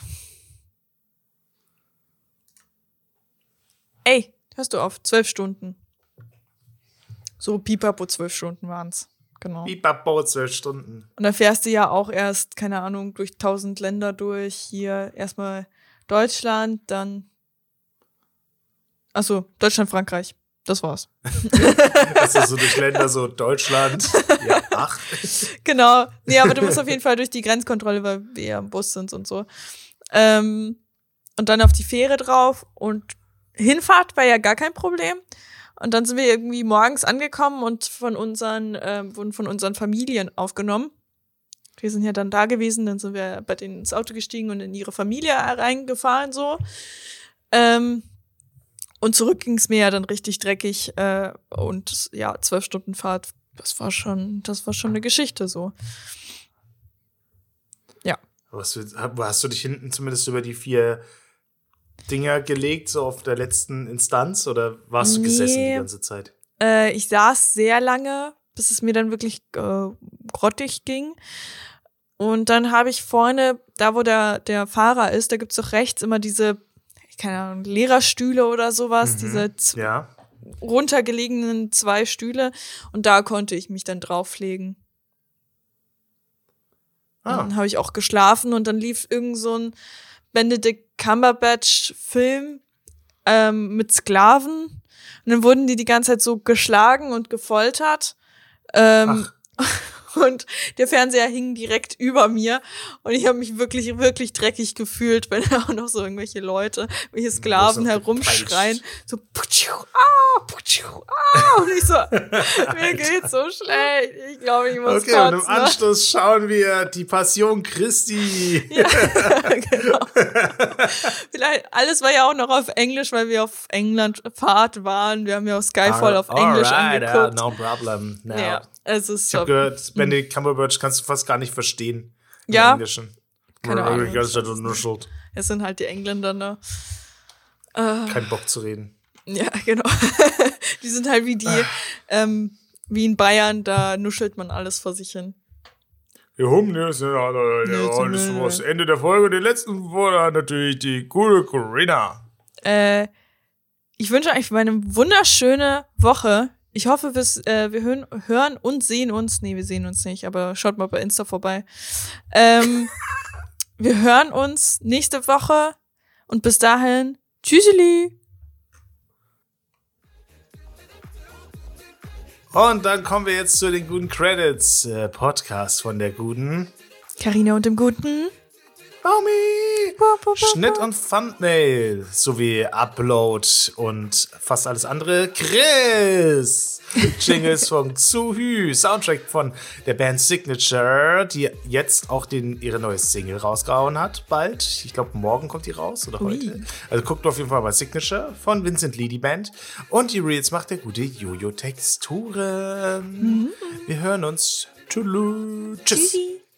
Ey, hörst du auf, zwölf Stunden. So pipapo, zwölf Stunden waren's. Genau. Pipapo, zwölf Stunden. Und dann fährst du ja auch erst, keine Ahnung, durch tausend Länder durch. Hier erstmal Deutschland, dann Achso, Deutschland, Frankreich. Das war's. Also so durch Länder, so Deutschland, ja, acht. Genau. Nee, aber du musst auf jeden Fall durch die Grenzkontrolle, weil wir ja im Bus sind und so. Ähm, und dann auf die Fähre drauf. Und Hinfahrt war ja gar kein Problem. Und dann sind wir irgendwie morgens angekommen und von unseren, ähm, wurden von unseren Familien aufgenommen. Wir sind ja dann da gewesen, dann sind wir bei denen ins Auto gestiegen und in ihre Familie reingefahren, so. Ähm, und zurück ging's mir ja dann richtig dreckig, äh, und ja, zwölf Stunden Fahrt, das war schon, das war schon eine Geschichte, so. Ja. Was, hast du dich hinten zumindest über die vier Dinger gelegt, so auf der letzten Instanz, oder warst du Nee. gesessen die ganze Zeit? Äh, ich saß sehr lange, bis es mir dann wirklich äh, grottig ging. Und dann habe ich vorne, da wo der, der Fahrer ist, da gibt's doch rechts immer diese, keine Ahnung, Lehrerstühle oder sowas, Mhm. diese z- Ja. runtergelegenen zwei Stühle. Und da konnte ich mich dann drauflegen. Und Ah. dann habe ich auch geschlafen und dann lief irgend so ein Benedict Cumberbatch-Film ähm, mit Sklaven. Und dann wurden die die ganze Zeit so geschlagen und gefoltert. Ähm, und der Fernseher hing direkt über mir. Und ich habe mich wirklich, wirklich dreckig gefühlt, wenn da auch noch so irgendwelche Leute, welche Sklaven noch herumschreien. gepeitscht. So, putschu, ah, putschu, ah. Und ich so, mir geht's so schlecht. Ich glaube, ich muss Okay, und im kotzen. Anschluss schauen wir die Passion Christi. Ja, genau. Vielleicht, alles war ja auch noch auf Englisch, weil wir auf England-Fahrt waren. Wir haben ja auch Skyfall auf Englisch Alright, angeguckt. uh, no problem. No. Ja, also es ist Ich habe so, gehört, Benedict Cumberbatch kannst du fast gar nicht verstehen. Im Ja. Englischen. Keine Weil Ahnung. die ganze Zeit so nuschelt. es sind halt die Engländer, ne? Äh, Kein Bock zu reden. ja, genau. Die sind halt wie die, ähm, wie in Bayern, da nuschelt man alles vor sich hin. Wir haben das, ja, Ja, das zum- war das Ende der Folge. Die letzten Folge natürlich die gute Corinna. Äh, ich wünsche euch eine wunderschöne Woche. Ich hoffe, wir, äh, wir hören, hören und sehen uns. Nee, wir sehen uns nicht, aber schaut mal bei Insta vorbei. Ähm, wir hören uns nächste Woche und bis dahin, tschüsseli. Und dann kommen wir jetzt zu den guten Credits. Äh, Podcast von der guten Carina und dem Guten. Baumi. Schnitt und Thumbnail sowie Upload und fast alles andere Chris. Jingles von Zuhü, Soundtrack von der Band Signature, die jetzt auch den, ihre neue Single rausgehauen hat, bald. Ich glaube, morgen kommt die raus oder heute. Ui. Also guckt auf jeden Fall bei Signature von Vincent Lee, die Band. Und die Reels macht der gute Jojo Texturen. Wir hören uns. Tschüss. Tschüss. Tschüssi.